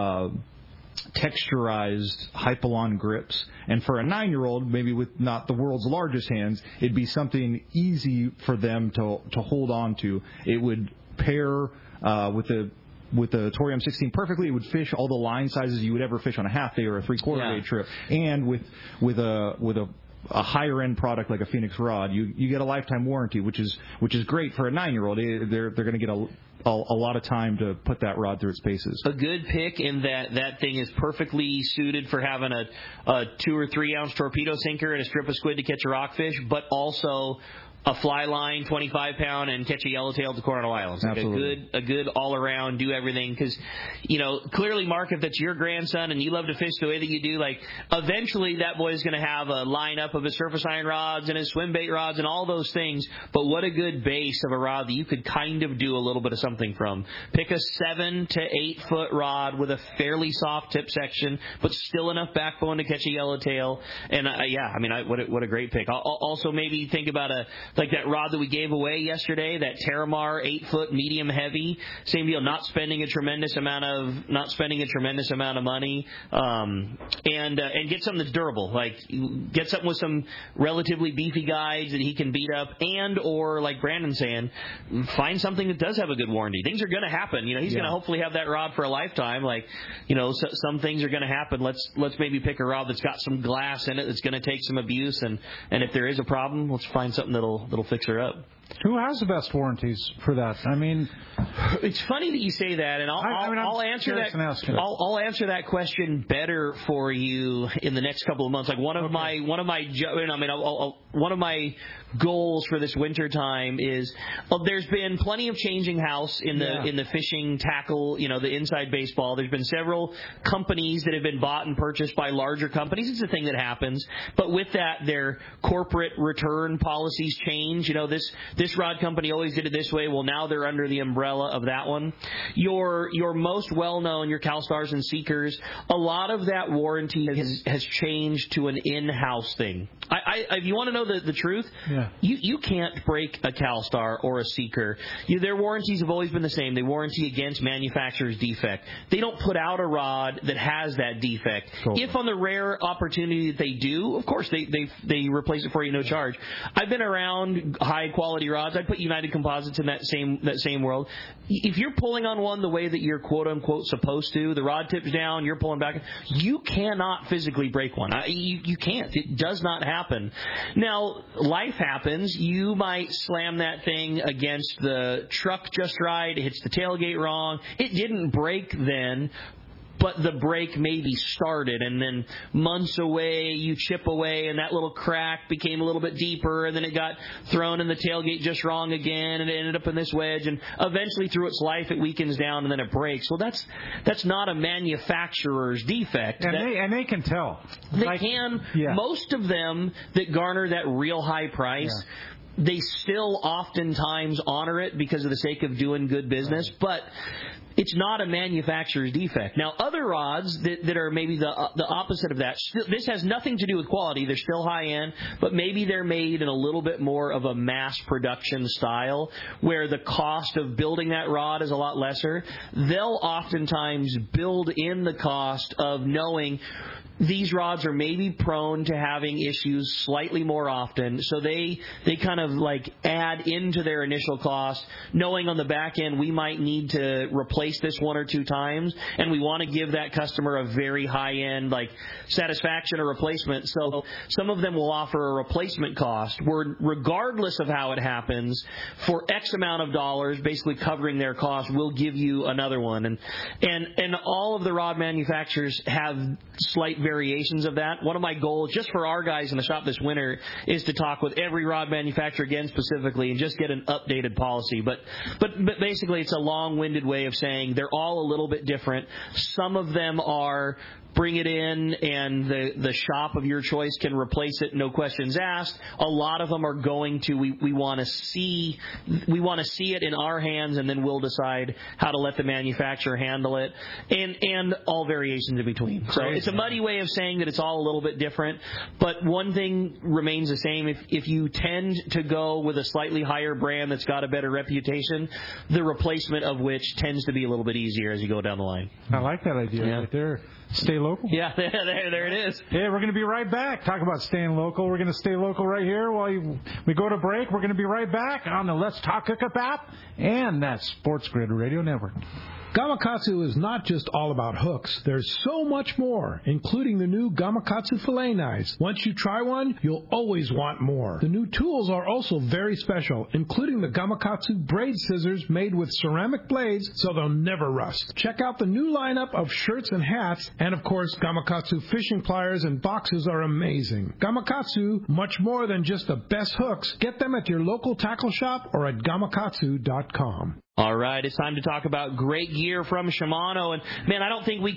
texturized Hypalon grips, and for a 9-year-old, maybe with not the world's largest hands, it'd be something easy for them to hold on to. It would pair with the Torium 16 perfectly. It would fish all the line sizes you would ever fish on a half day or a 3/4 day trip, and with a a higher end product like a Phoenix rod, you get a lifetime warranty, which is great for a 9-year-old. They're going to get a lot of time to put that rod through its paces. A good pick in that thing is perfectly suited for having a 2 or 3 ounce torpedo sinker and a strip of squid to catch a rockfish, but also a fly line, 25-pound, and catch a yellowtail at the Coronado Islands. Like a good all-around, do everything. Because, clearly, Mark, if that's your grandson and you love to fish the way that you do, like, eventually that boy's going to have a lineup of his surface iron rods and his swim bait rods and all those things. But what a good base of a rod that you could kind of do a little bit of something from. Pick a 7 to 8 foot rod with a fairly soft tip section, but still enough backbone to catch a yellowtail. And, what a great pick. I'll also maybe think about like that rod that we gave away yesterday, that Terramar 8-foot medium heavy. Same deal, not spending a tremendous amount of money, and get something that's durable. Like get something with some relatively beefy guides that he can beat up, and or like Brandon's saying, find something that does have a good warranty. Things are going to happen. He's going to hopefully have that rod for a lifetime. Like some things are going to happen. Let's maybe pick a rod that's got some glass in it that's going to take some abuse, and if there is a problem, let's find something that'll fix her up. Who has the best warranties for that? I mean, it's funny that you say that, and I'll answer that. I'll answer that question better for you in the next couple of months. Like one of my goals for this winter time is there's been plenty of changing house in the fishing tackle, the inside baseball. There's been several companies that have been bought and purchased by larger companies. It's a thing that happens, but with that, their corporate return policies change. This rod company always did it this way. Well, now they're under the umbrella of that one. Your most well-known, your CalStars and Seekers, a lot of that warranty has changed to an in-house thing. If you want to know the truth, you can't break a CalStar or a Seeker. Their warranties have always been the same. They warranty against manufacturer's defect. They don't put out a rod that has that defect. Totally. If on the rare opportunity that they do, of course, they replace it for you no charge. I've been around high-quality rods. I'd put United Composites in that same world. If you're pulling on one the way that you're quote-unquote supposed to, the rod tips down, you're pulling back, you cannot physically break one. You can't. It does not happen. Now, life happens. You might slam that thing against the truck just right. It hits the tailgate wrong. It didn't break then, but the break maybe started, and then months away, you chip away, and that little crack became a little bit deeper, and then it got thrown in the tailgate just wrong again, and it ended up in this wedge, and eventually through its life, it weakens down, and then it breaks. Well, that's not a manufacturer's defect. And they can tell. They can. Yeah. Most of them that garner that real high price, they still oftentimes honor it because of the sake of doing good business, but it's not a manufacturer's defect. Now, other rods that are maybe the opposite of that, this has nothing to do with quality. They're still high-end, but maybe they're made in a little bit more of a mass production style where the cost of building that rod is a lot lesser. They'll oftentimes build in the cost of knowing these rods are maybe prone to having issues slightly more often, so they kind of like add into their initial cost, knowing on the back end we might need to replace this 1 or 2 times, and we want to give that customer a very high-end like satisfaction or replacement. So some of them will offer a replacement cost where regardless of how it happens, for X amount of dollars, basically covering their cost, we'll give you another one. And all of the rod manufacturers have slight variations of that. One of my goals, just for our guys in the shop this winter, is to talk with every rod manufacturer again specifically and just get an updated policy. But basically, it's a long-winded way of saying they're all a little bit different. Some of them are bring it in and the shop of your choice can replace it, no questions asked. A lot of them are going to, we want to see it in our hands, and then we'll decide how to let the manufacturer handle it, and all variations in between. So it's a muddy way of saying that it's all a little bit different, but one thing remains the same. If you tend to go with a slightly higher brand that's got a better reputation, the replacement of which tends to be a little bit easier as you go down the line. I like that idea right there. Stay local. Yeah, there it is. Yeah, we're going to be right back. Talk about staying local. We're going to stay local right here while we go to break. We're going to be right back on the Let's Talk Hookup app and that Sports Grid Radio Network. Gamakatsu is not just all about hooks. There's so much more, including the new Gamakatsu fillet knives. Once you try one, you'll always want more. The new tools are also very special, including the Gamakatsu braid scissors made with ceramic blades so they'll never rust. Check out the new lineup of shirts and hats, and of course, Gamakatsu fishing pliers and boxes are amazing. Gamakatsu, much more than just the best hooks. Get them at your local tackle shop or at gamakatsu.com. All right, it's time to talk about great gear from Shimano, and man, I don't think we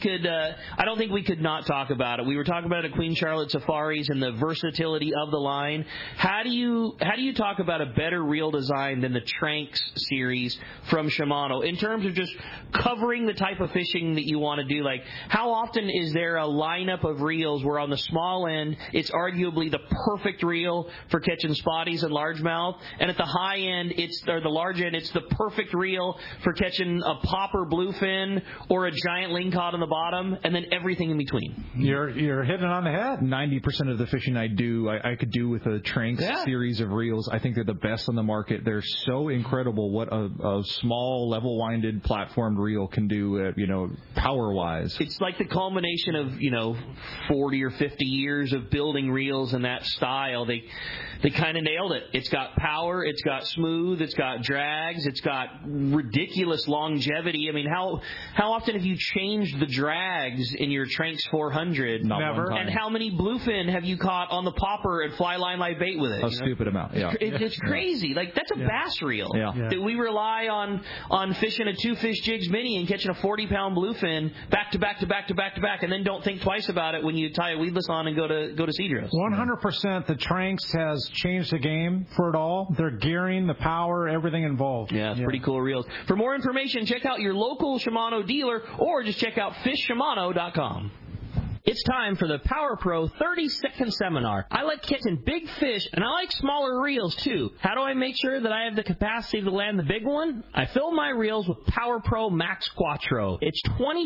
could not talk about it. We were talking about it at Queen Charlotte Safaris and the versatility of the line. How do you talk about a better reel design than the Tranx series from Shimano in terms of just covering the type of fishing that you want to do? Like, how often is there a lineup of reels where on the small end it's arguably the perfect reel for catching spotties and largemouth, and at the high end the large end it's the perfect reel for catching a popper bluefin or a giant lingcod on the bottom, and then everything in between? You're hitting it on the head. 90% of the fishing I do, I could do with a Tranx series of reels. I think they're the best on the market. They're so incredible what a small, level-winded, platformed reel can do, power-wise. It's like the culmination of, 40 or 50 years of building reels in that style. They kind of nailed it. It's got power, it's got smooth, it's got drags, it's got ridiculous longevity. I mean, how often have you changed the drags in your Tranx 400? Never. And how many bluefin have you caught on the popper and fly line live bait with it? A stupid amount. Yeah. It's crazy. Like, that's a bass reel. Yeah. That we rely on fishing a 2-fish jigs mini and catching a 40-pound bluefin back to back to back to back to back, and then don't think twice about it when you tie a weedless on and go to Cedros. 100%. The Tranx has changed the game for it all. Their gearing, the power, everything involved. Yeah, it's pretty cool reels. For more information, check out your local Shimano dealer or just check out fishshimano.com. It's time for the Power Pro 30-second seminar. I like catching big fish, and I like smaller reels, too. How do I make sure that I have the capacity to land the big one? I fill my reels with Power Pro Max Quattro. It's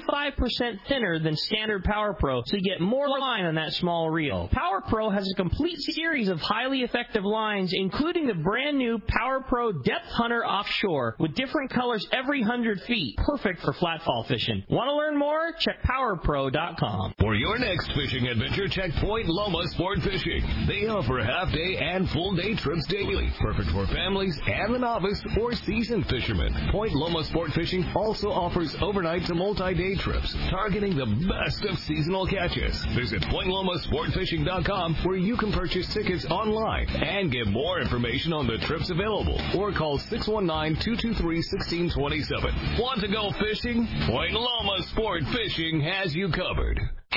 25% thinner than standard Power Pro, so you get more line on that small reel. Power Pro has a complete series of highly effective lines, including the brand new Power Pro Depth Hunter Offshore, with different colors every 100 feet. Perfect for flatfall fishing. Want to learn more? Check PowerPro.com. For your next fishing adventure, check Point Loma Sport Fishing. They offer half-day and full-day trips daily, perfect for families and the novice or seasoned fishermen. Point Loma Sport Fishing also offers overnight to multi-day trips, targeting the best of seasonal catches. Visit PointLomaSportFishing.com, where you can purchase tickets online and get more information on the trips available, or call 619-223-1627. Want to go fishing? Point Loma Sport Fishing has you covered.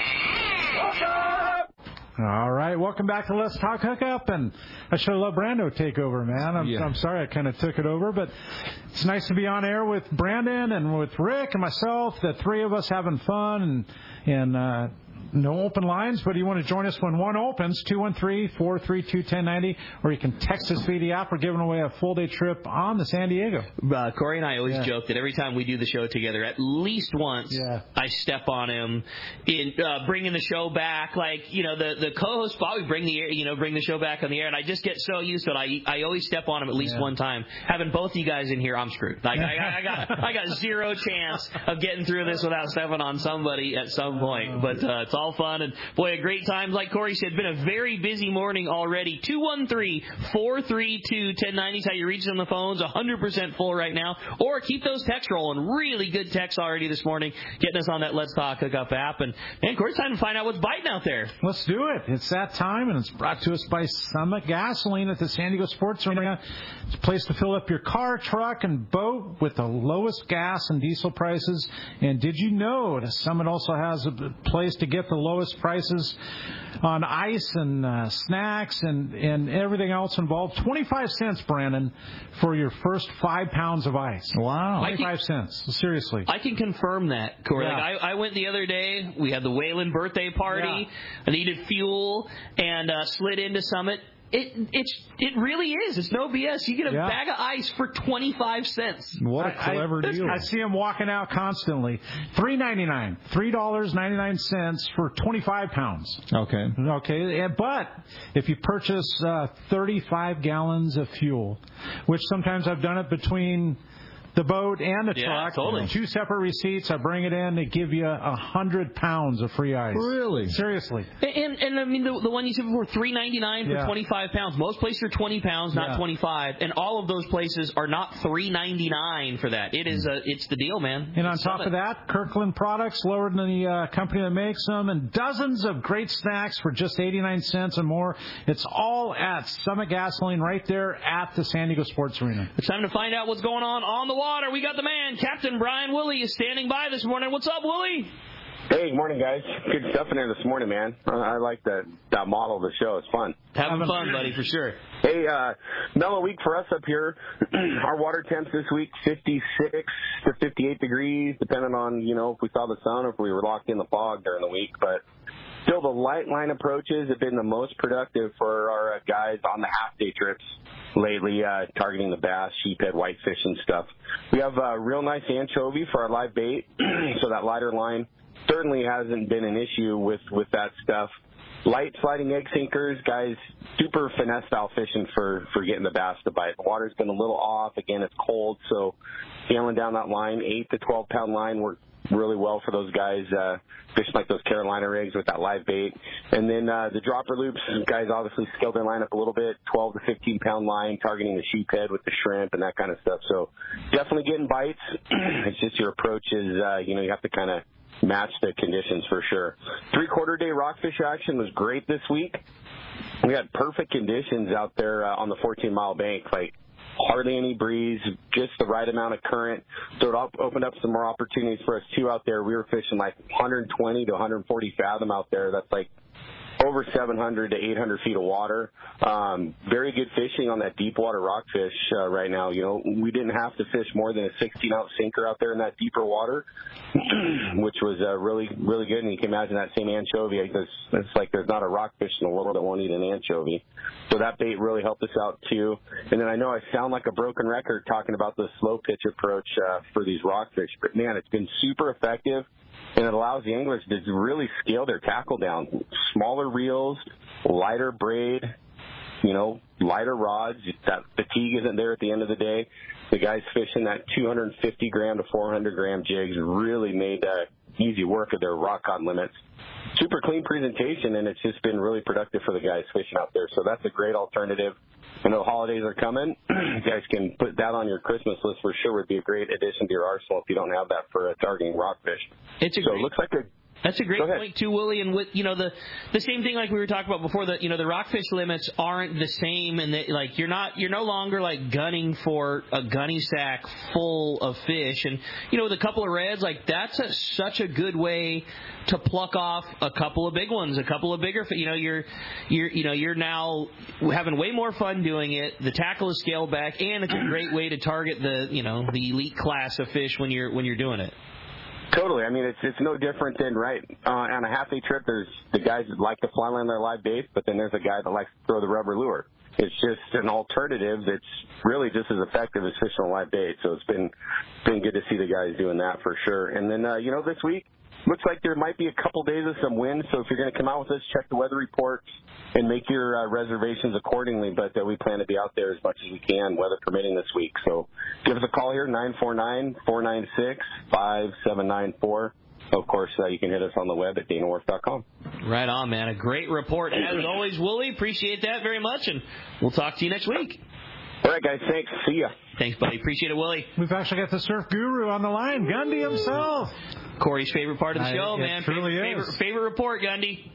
All right, welcome back to Let's Talk Hookup, and I should have let Brando take over, man. I'm sorry I kind of took it over, but it's nice to be on air with Brandon and with Rick and myself, the three of us having fun and no open lines, but you want to join us when one opens, 213-432-1090, or you can text us via the app. We're giving away a full-day trip on the San Diego. Corey and I always joke that every time we do the show together, at least once I step on him in bringing the show back. Like, the co-host probably bring the show back on the air, and I just get so used to it. I always step on him at least one time. Having both of you guys in here, I'm screwed. Like, I got zero chance of getting through this without stepping on somebody at some point. But it's all fun, and boy, a great time. Like Corey said, been a very busy morning already. 213-432-1090 is how you reach us on the phones. 100% full right now. Or keep those texts rolling. Really good texts already this morning, getting us on that Let's Talk Hookup app. And man, Corey, it's time to find out what's biting out there. Let's do it. It's that time, and it's brought to us by Summit Gasoline at the San Diego Sports Arena. It's a place to fill up your car, truck, and boat with the lowest gas and diesel prices. And did you know that Summit also has a place to get the lowest prices on ice and snacks and everything else involved? 25 cents, Brandon, for your first 5 pounds of ice. Wow. 25 cents. Seriously. I can confirm that, Corey. Yeah. Like I went the other day. We had the Whalen birthday party. Yeah. I needed fuel and slid into Summit. It really is. It's no BS. You get a bag of ice for 25 cents. What a clever deal. I see them walking out constantly. $3.99. $3.99 for 25 pounds. Okay. But if you purchase 35 gallons of fuel, which sometimes I've done it between the boat and the Yeah, truck. totally. 2 separate receipts. I bring it in. They give you 100 pounds of free ice. Really? Seriously. And I mean, the one you said before, $3.99 for 25 pounds. Most places are 20 pounds, not 25. And all of those places are not $3.99 for that. It's the deal, man. And on top of that, Kirkland Products, lower than the company that makes them, and dozens of great snacks for just 89 cents and more. It's all at Summit Gasoline right there at the San Diego Sports Arena. It's time to find out what's going on the water. We got the man, Captain Brian Woolley, is standing by this morning. What's up, Woolley? Hey, good morning, guys. Good stuff in there this morning, man. I like that model of the show. It's fun. Having fun, buddy, for sure. Hey, mellow week for us up here. Our water temps this week, 56 to 58 degrees, depending on, if we saw the sun or if we were locked in the fog during the week. But still, the light line approaches have been the most productive for our guys on the half-day trips lately, targeting the bass, sheephead, whitefish, and stuff. We have a real nice anchovy for our live bait, so that lighter line certainly hasn't been an issue with that stuff. Light sliding egg sinkers, guys, super finesse style fishing for getting the bass to bite. The water's been a little off. Again, it's cold, so sailing down that line, 8 to 12 pound line worked really well for those guys fishing like those Carolina rigs with that live bait. And then the dropper loops, guys obviously scaled their line up a little bit, 12 to 15 pound line, targeting the sheephead with the shrimp and that kind of stuff. So definitely getting bites. It's just your approach is, you have to kind of match the conditions for sure. 3/4 day rockfish action was great this week. We had perfect conditions out there on the 14-mile bank, like hardly any breeze, just the right amount of current. So it opened up some more opportunities for us too out there. We were fishing like 120 to 140 fathom out there. That's like over 700 to 800 feet of water. Very good fishing on that deep water rockfish right now. We didn't have to fish more than a 16-ounce sinker out there in that deeper water, which was really, really good. And you can imagine that same anchovy. It's like there's not a rockfish in the world that won't eat an anchovy. So that bait really helped us out too. And then I know I sound like a broken record talking about the slow pitch approach for these rockfish, but man, it's been super effective. And it allows the anglers to really scale their tackle down. Smaller reels, lighter braid, lighter rods. That fatigue isn't there at the end of the day. The guys fishing that 250 gram to 400 gram jigs really made easy work of their rock cod limits. Super clean presentation, and it's just been really productive for the guys fishing out there. So that's a great alternative. I know the holidays are coming. You guys can put that on your Christmas list for sure. Would be a great addition to your arsenal if you don't have that for targeting rockfish. It looks like that's a great point too, Willie. And with the same thing like we were talking about before, that the rockfish limits aren't the same, and that like you're no longer like gunning for a gunny sack full of fish. And with a couple of reds, like that's such a good way to pluck off a couple of big ones, a couple of bigger. You're now having way more fun doing it. The tackle is scaled back, and it's a great way to target the the elite class of fish when you're doing it. Totally. I mean, it's no different than, on a half-day trip, there's the guys that like to fly line their live bait, but then there's a guy that likes to throw the rubber lure. It's just an alternative that's really just as effective as fishing a live bait. So it's been good to see the guys doing that for sure. And then, this week, looks like there might be a couple days of some wind, so if you're going to come out with us, check the weather reports and make your reservations accordingly. But we plan to be out there as much as we can, weather permitting, this week. So give us a call here, 949-496-5794. Of course, you can hit us on the web at DanaWharf.com. Right on, man. A great report. As always, Woolley, appreciate that very much, and we'll talk to you next week. All right, guys. Thanks. See ya. Thanks, buddy. Appreciate it, Willie. We've actually got the surf guru on the line, Gundy himself. Corey's favorite part of the show, man. It truly is. Favorite report, Gundy.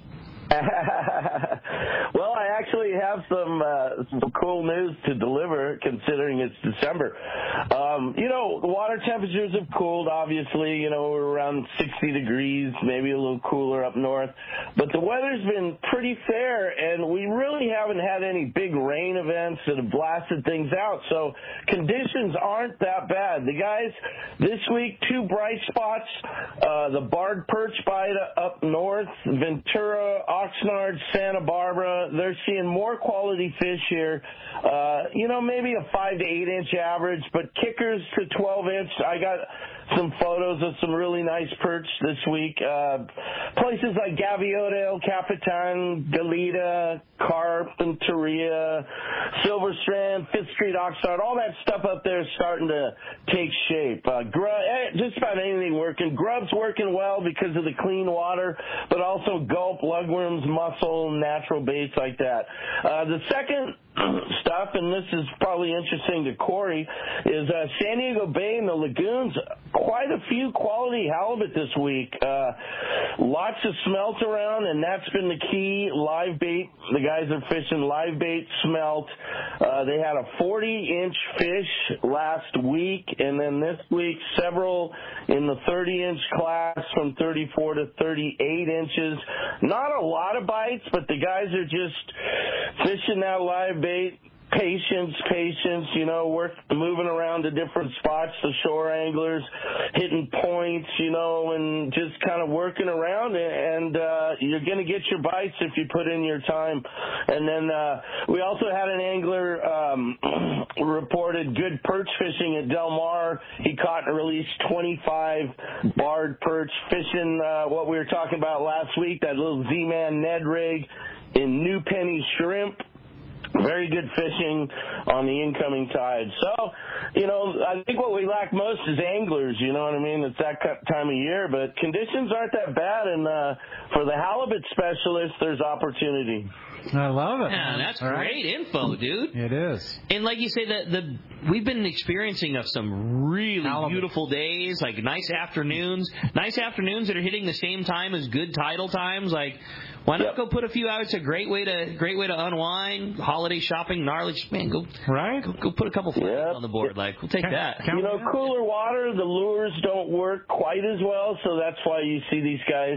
Well, I actually have some cool news to deliver, considering it's December. The water temperatures have cooled, obviously. We're around 60 degrees, maybe a little cooler up north. But the weather's been pretty fair, and we really haven't had any big rain events that have blasted things out. So conditions aren't that bad. The guys, this week, 2 bright spots. The barred perch bite up north, Ventura, Oxnard, Santa Barbara. They're seeing more quality fish here. Maybe a 5 to 8 inch average, but kickers to 12 inch. I got some photos of some really nice perch this week. Places like Gaviota, El Capitan, Galita, Carpinteria, Silver Strand, Fifth Street, Oxnard, all that stuff up there is starting to take shape. Just about anything working. Grub's working well because of the clean water, but also gulp, lugworms, mussel, natural baits like that. The second stuff, and this is probably interesting to Corey, is San Diego Bay and the lagoons. Quite a few quality halibut this week. Lots of smelt around, and that's been the key. Live bait. The guys are fishing live bait smelt. They had a 40-inch fish last week, and then this week several in the 30-inch class from 34 to 38 inches. Not a lot of bites, but the guys are just fishing that live bait. Patience, moving around to different spots, the shore anglers, hitting points, and just kind of working around, and you're going to get your bites if you put in your time. And then we also had an angler reported good perch fishing at Del Mar. He caught and released 25 barred perch fishing what we were talking about last week, that little Z-Man Ned rig in New Penny Shrimp. Very good fishing on the incoming tide. So, I think what we lack most is anglers, you know what I mean? It's that time of year, but conditions aren't that bad, and for the halibut specialists, there's opportunity. I love it. Yeah, that's great info, dude. It is. And like you say, we've been experiencing some really beautiful days, like nice afternoons that are hitting the same time as good tidal times. Like, why not go put a few out? It's a great way to unwind. Holiday shopping, gnarly. Man, go put a couple flags on the board. Like, we'll take that. Cooler water, the lures don't work quite as well, so that's why you see these guys.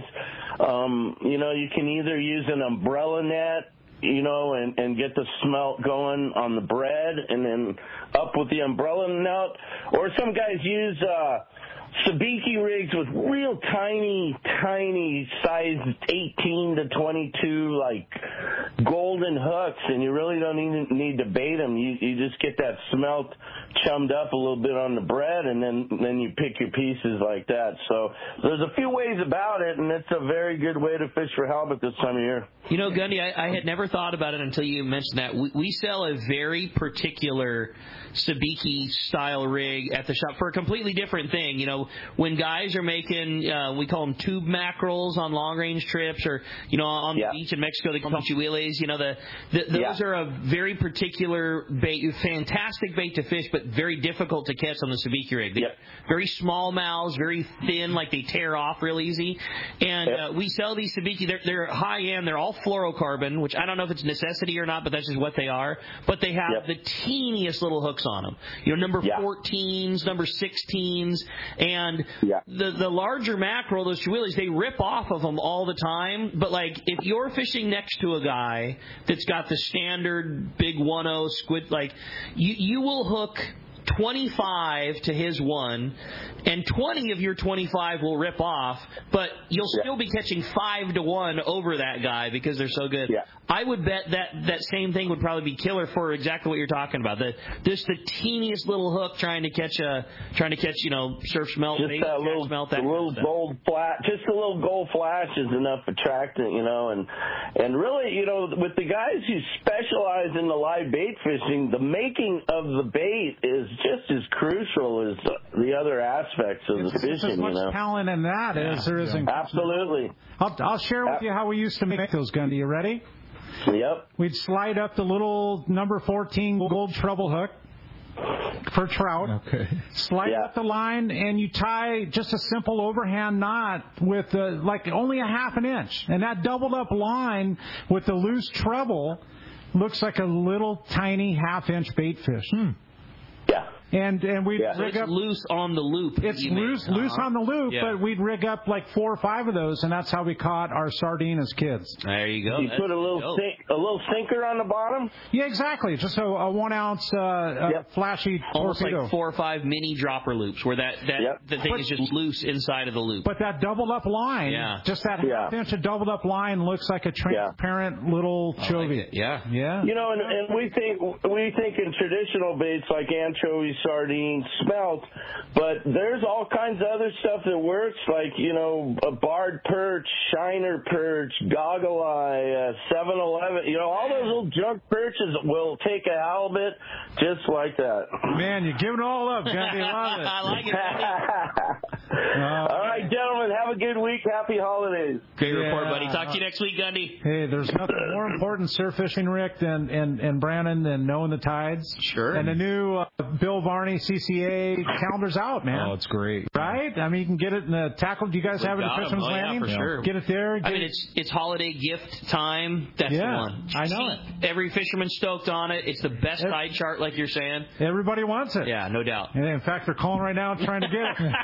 You can either use an umbrella net, and get the smelt going on the bread and then up with the umbrella net, or some guys use sabiki rigs with real tiny size 18 to 22 like golden hooks, and you really don't even need to bait them. You just get that smelt chummed up a little bit on the bread, and then you pick your pieces like that. So there's a few ways about it, and it's a very good way to fish for halibut this time of year. Gundy, I had never thought about it until you mentioned that. We sell a very particular sabiki style rig at the shop for a completely different thing. When guys are making, we call them tube mackerels on long range trips, or on the beach in Mexico they call them chihuiles. Those are a very particular bait, fantastic bait to fish, but very difficult to catch on the sabiki rig. Very small mouths, very thin, like they tear off real easy. And we sell these sabiki. They're high end. They're all fluorocarbon, which I don't know if it's a necessity or not, but that's just what they are. But they have the teeniest little hooks on them. Number 14s, number 16s, and the larger mackerel, those chihuiles, they rip off of them all the time. But like, if you're fishing next to a guy that's got the standard big 1-0 squid, like you will hook 25 to his one, and 20 of your 25 will rip off, but you'll still be catching 5 to 1 over that guy because they're so good. I would bet that same thing would probably be killer for exactly what you're talking about. Just the teeniest little hook trying to catch surf smelt, just that little gold flash. Just a little gold flash is enough attractant, and really, with the guys who specialize in the live bait fishing, the making of the bait is just as crucial as the other aspects of the fishing. There's as much talent in that as there is in. Absolutely. I'll share with you how we used to make those, Gundy. You ready? Yep. We'd slide up the little number 14 gold treble hook for trout. Okay. Slide up the line, and you tie just a simple overhand knot with only a half an inch. And that doubled up line with the loose treble looks like a little tiny half-inch bait fish. Yeah. And we'd rig up loose on the loop. It's loose on the loop, but we'd rig up like 4 or 5 of those, and that's how we caught our sardine as kids. There you go. You put a little little sinker on the bottom? Yeah, exactly. Just a 1 ounce flashy almost torpedo. like 4 or 5 mini dropper loops where the thing is just loose inside of the loop. But that doubled up line, just that half inch of doubled up line looks like a transparent little chovy. Like yeah. You know, and we think in traditional baits like anchovies, sardines, smelt, but there's all kinds of other stuff that works, like, you know, a barred perch, shiner perch, goggle eye, 7-Eleven, you know, all those little junk perches will take a halibut just like that. Man, you're giving it all up, Gundy. Love it. I like it. All right, gentlemen, have a good week. Happy holidays. Great report, buddy. Talk to you next week, Gundy. Hey, there's nothing more important surf fishing, Rick, and Brandon, than knowing the tides. Sure. And the new Bill Varney CCA calendar's out, man. Oh, it's great. Right? I mean, you can get it in the tackle. Do you guys have it at Fisherman's Landing? For sure. Get it there. I mean, it's holiday gift time. That's the one. I know it. Every fisherman's stoked on it. It's the best tide chart, like you're saying. Everybody wants it. Yeah, no doubt. And in fact, they're calling right now trying to get it.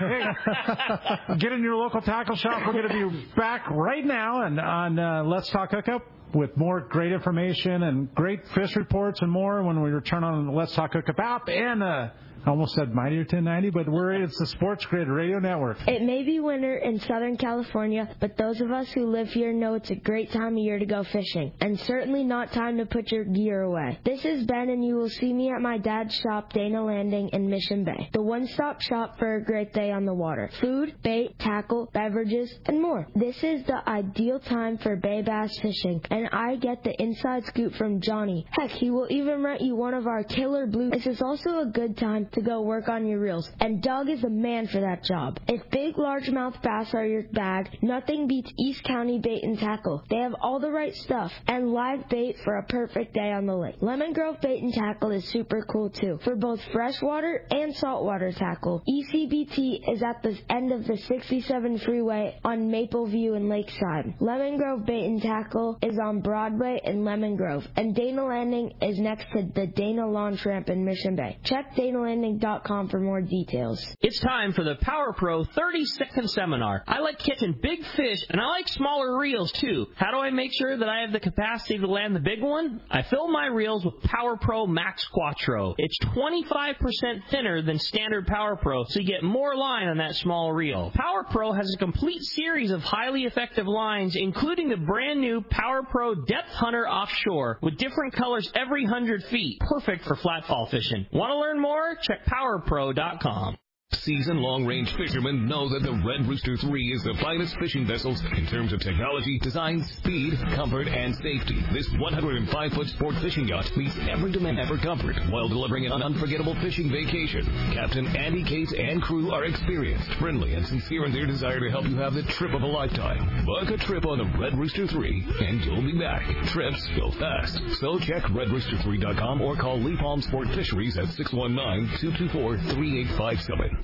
Hey, get in your local tackle shop. We're going to be back right now and on Let's Talk Hookup with more great information and great fish reports and more when we return on the Let's Talk Hookup app and I almost said Mighty 1090, but it's the Sports Grid Radio Network. It may be winter in Southern California, but those of us who live here know it's a great time of year to go fishing, and certainly not time to put your gear away. This is Ben, and you will see me at my dad's shop, Dana Landing in Mission Bay, the one-stop shop for a great day on the water. Food, bait, tackle, beverages, and more. This is the ideal time for bay bass fishing, and I get the inside scoop from Johnny. Heck, he will even rent you one of our killer blue. This is also a good time to go work on your reels, and Doug is the man for that job. If big largemouth bass are your bag, nothing beats East County Bait and Tackle. They have all the right stuff and live bait for a perfect day on the lake. Lemon Grove Bait and Tackle is super cool too, for both freshwater and saltwater tackle. ECBT is at the end of the 67 freeway on Mapleview and Lakeside. Lemon Grove Bait and Tackle is on Broadway in Lemon Grove, and Dana Landing is next to the Dana Launch Ramp in Mission Bay. Check DanaLanding.com for more details. It's time for the Power Pro 30-second seminar. I like catching big fish, and I like smaller reels, too. How do I make sure that I have the capacity to land the big one? I fill my reels with Power Pro Max Quattro. It's 25% thinner than standard Power Pro, so you get more line on that small reel. Power Pro has a complete series of highly effective lines, including the brand new Power Pro Depth Hunter Offshore, with different colors every 100 feet. Perfect for flatfall fishing. Want to learn more? Check PowerPro.com. Seasoned long-range fishermen know that the Red Rooster 3 is the finest fishing vessels in terms of technology, design, speed, comfort, and safety. This 105-foot sport fishing yacht meets every demand for comfort while delivering an unforgettable fishing vacation. Captain Andy Cates and crew are experienced, friendly, and sincere in their desire to help you have the trip of a lifetime. Book a trip on the Red Rooster 3, and you'll be back. Trips go fast. So check redrooster3.com or call Lee Palm Sport Fisheries at 619-224-3857.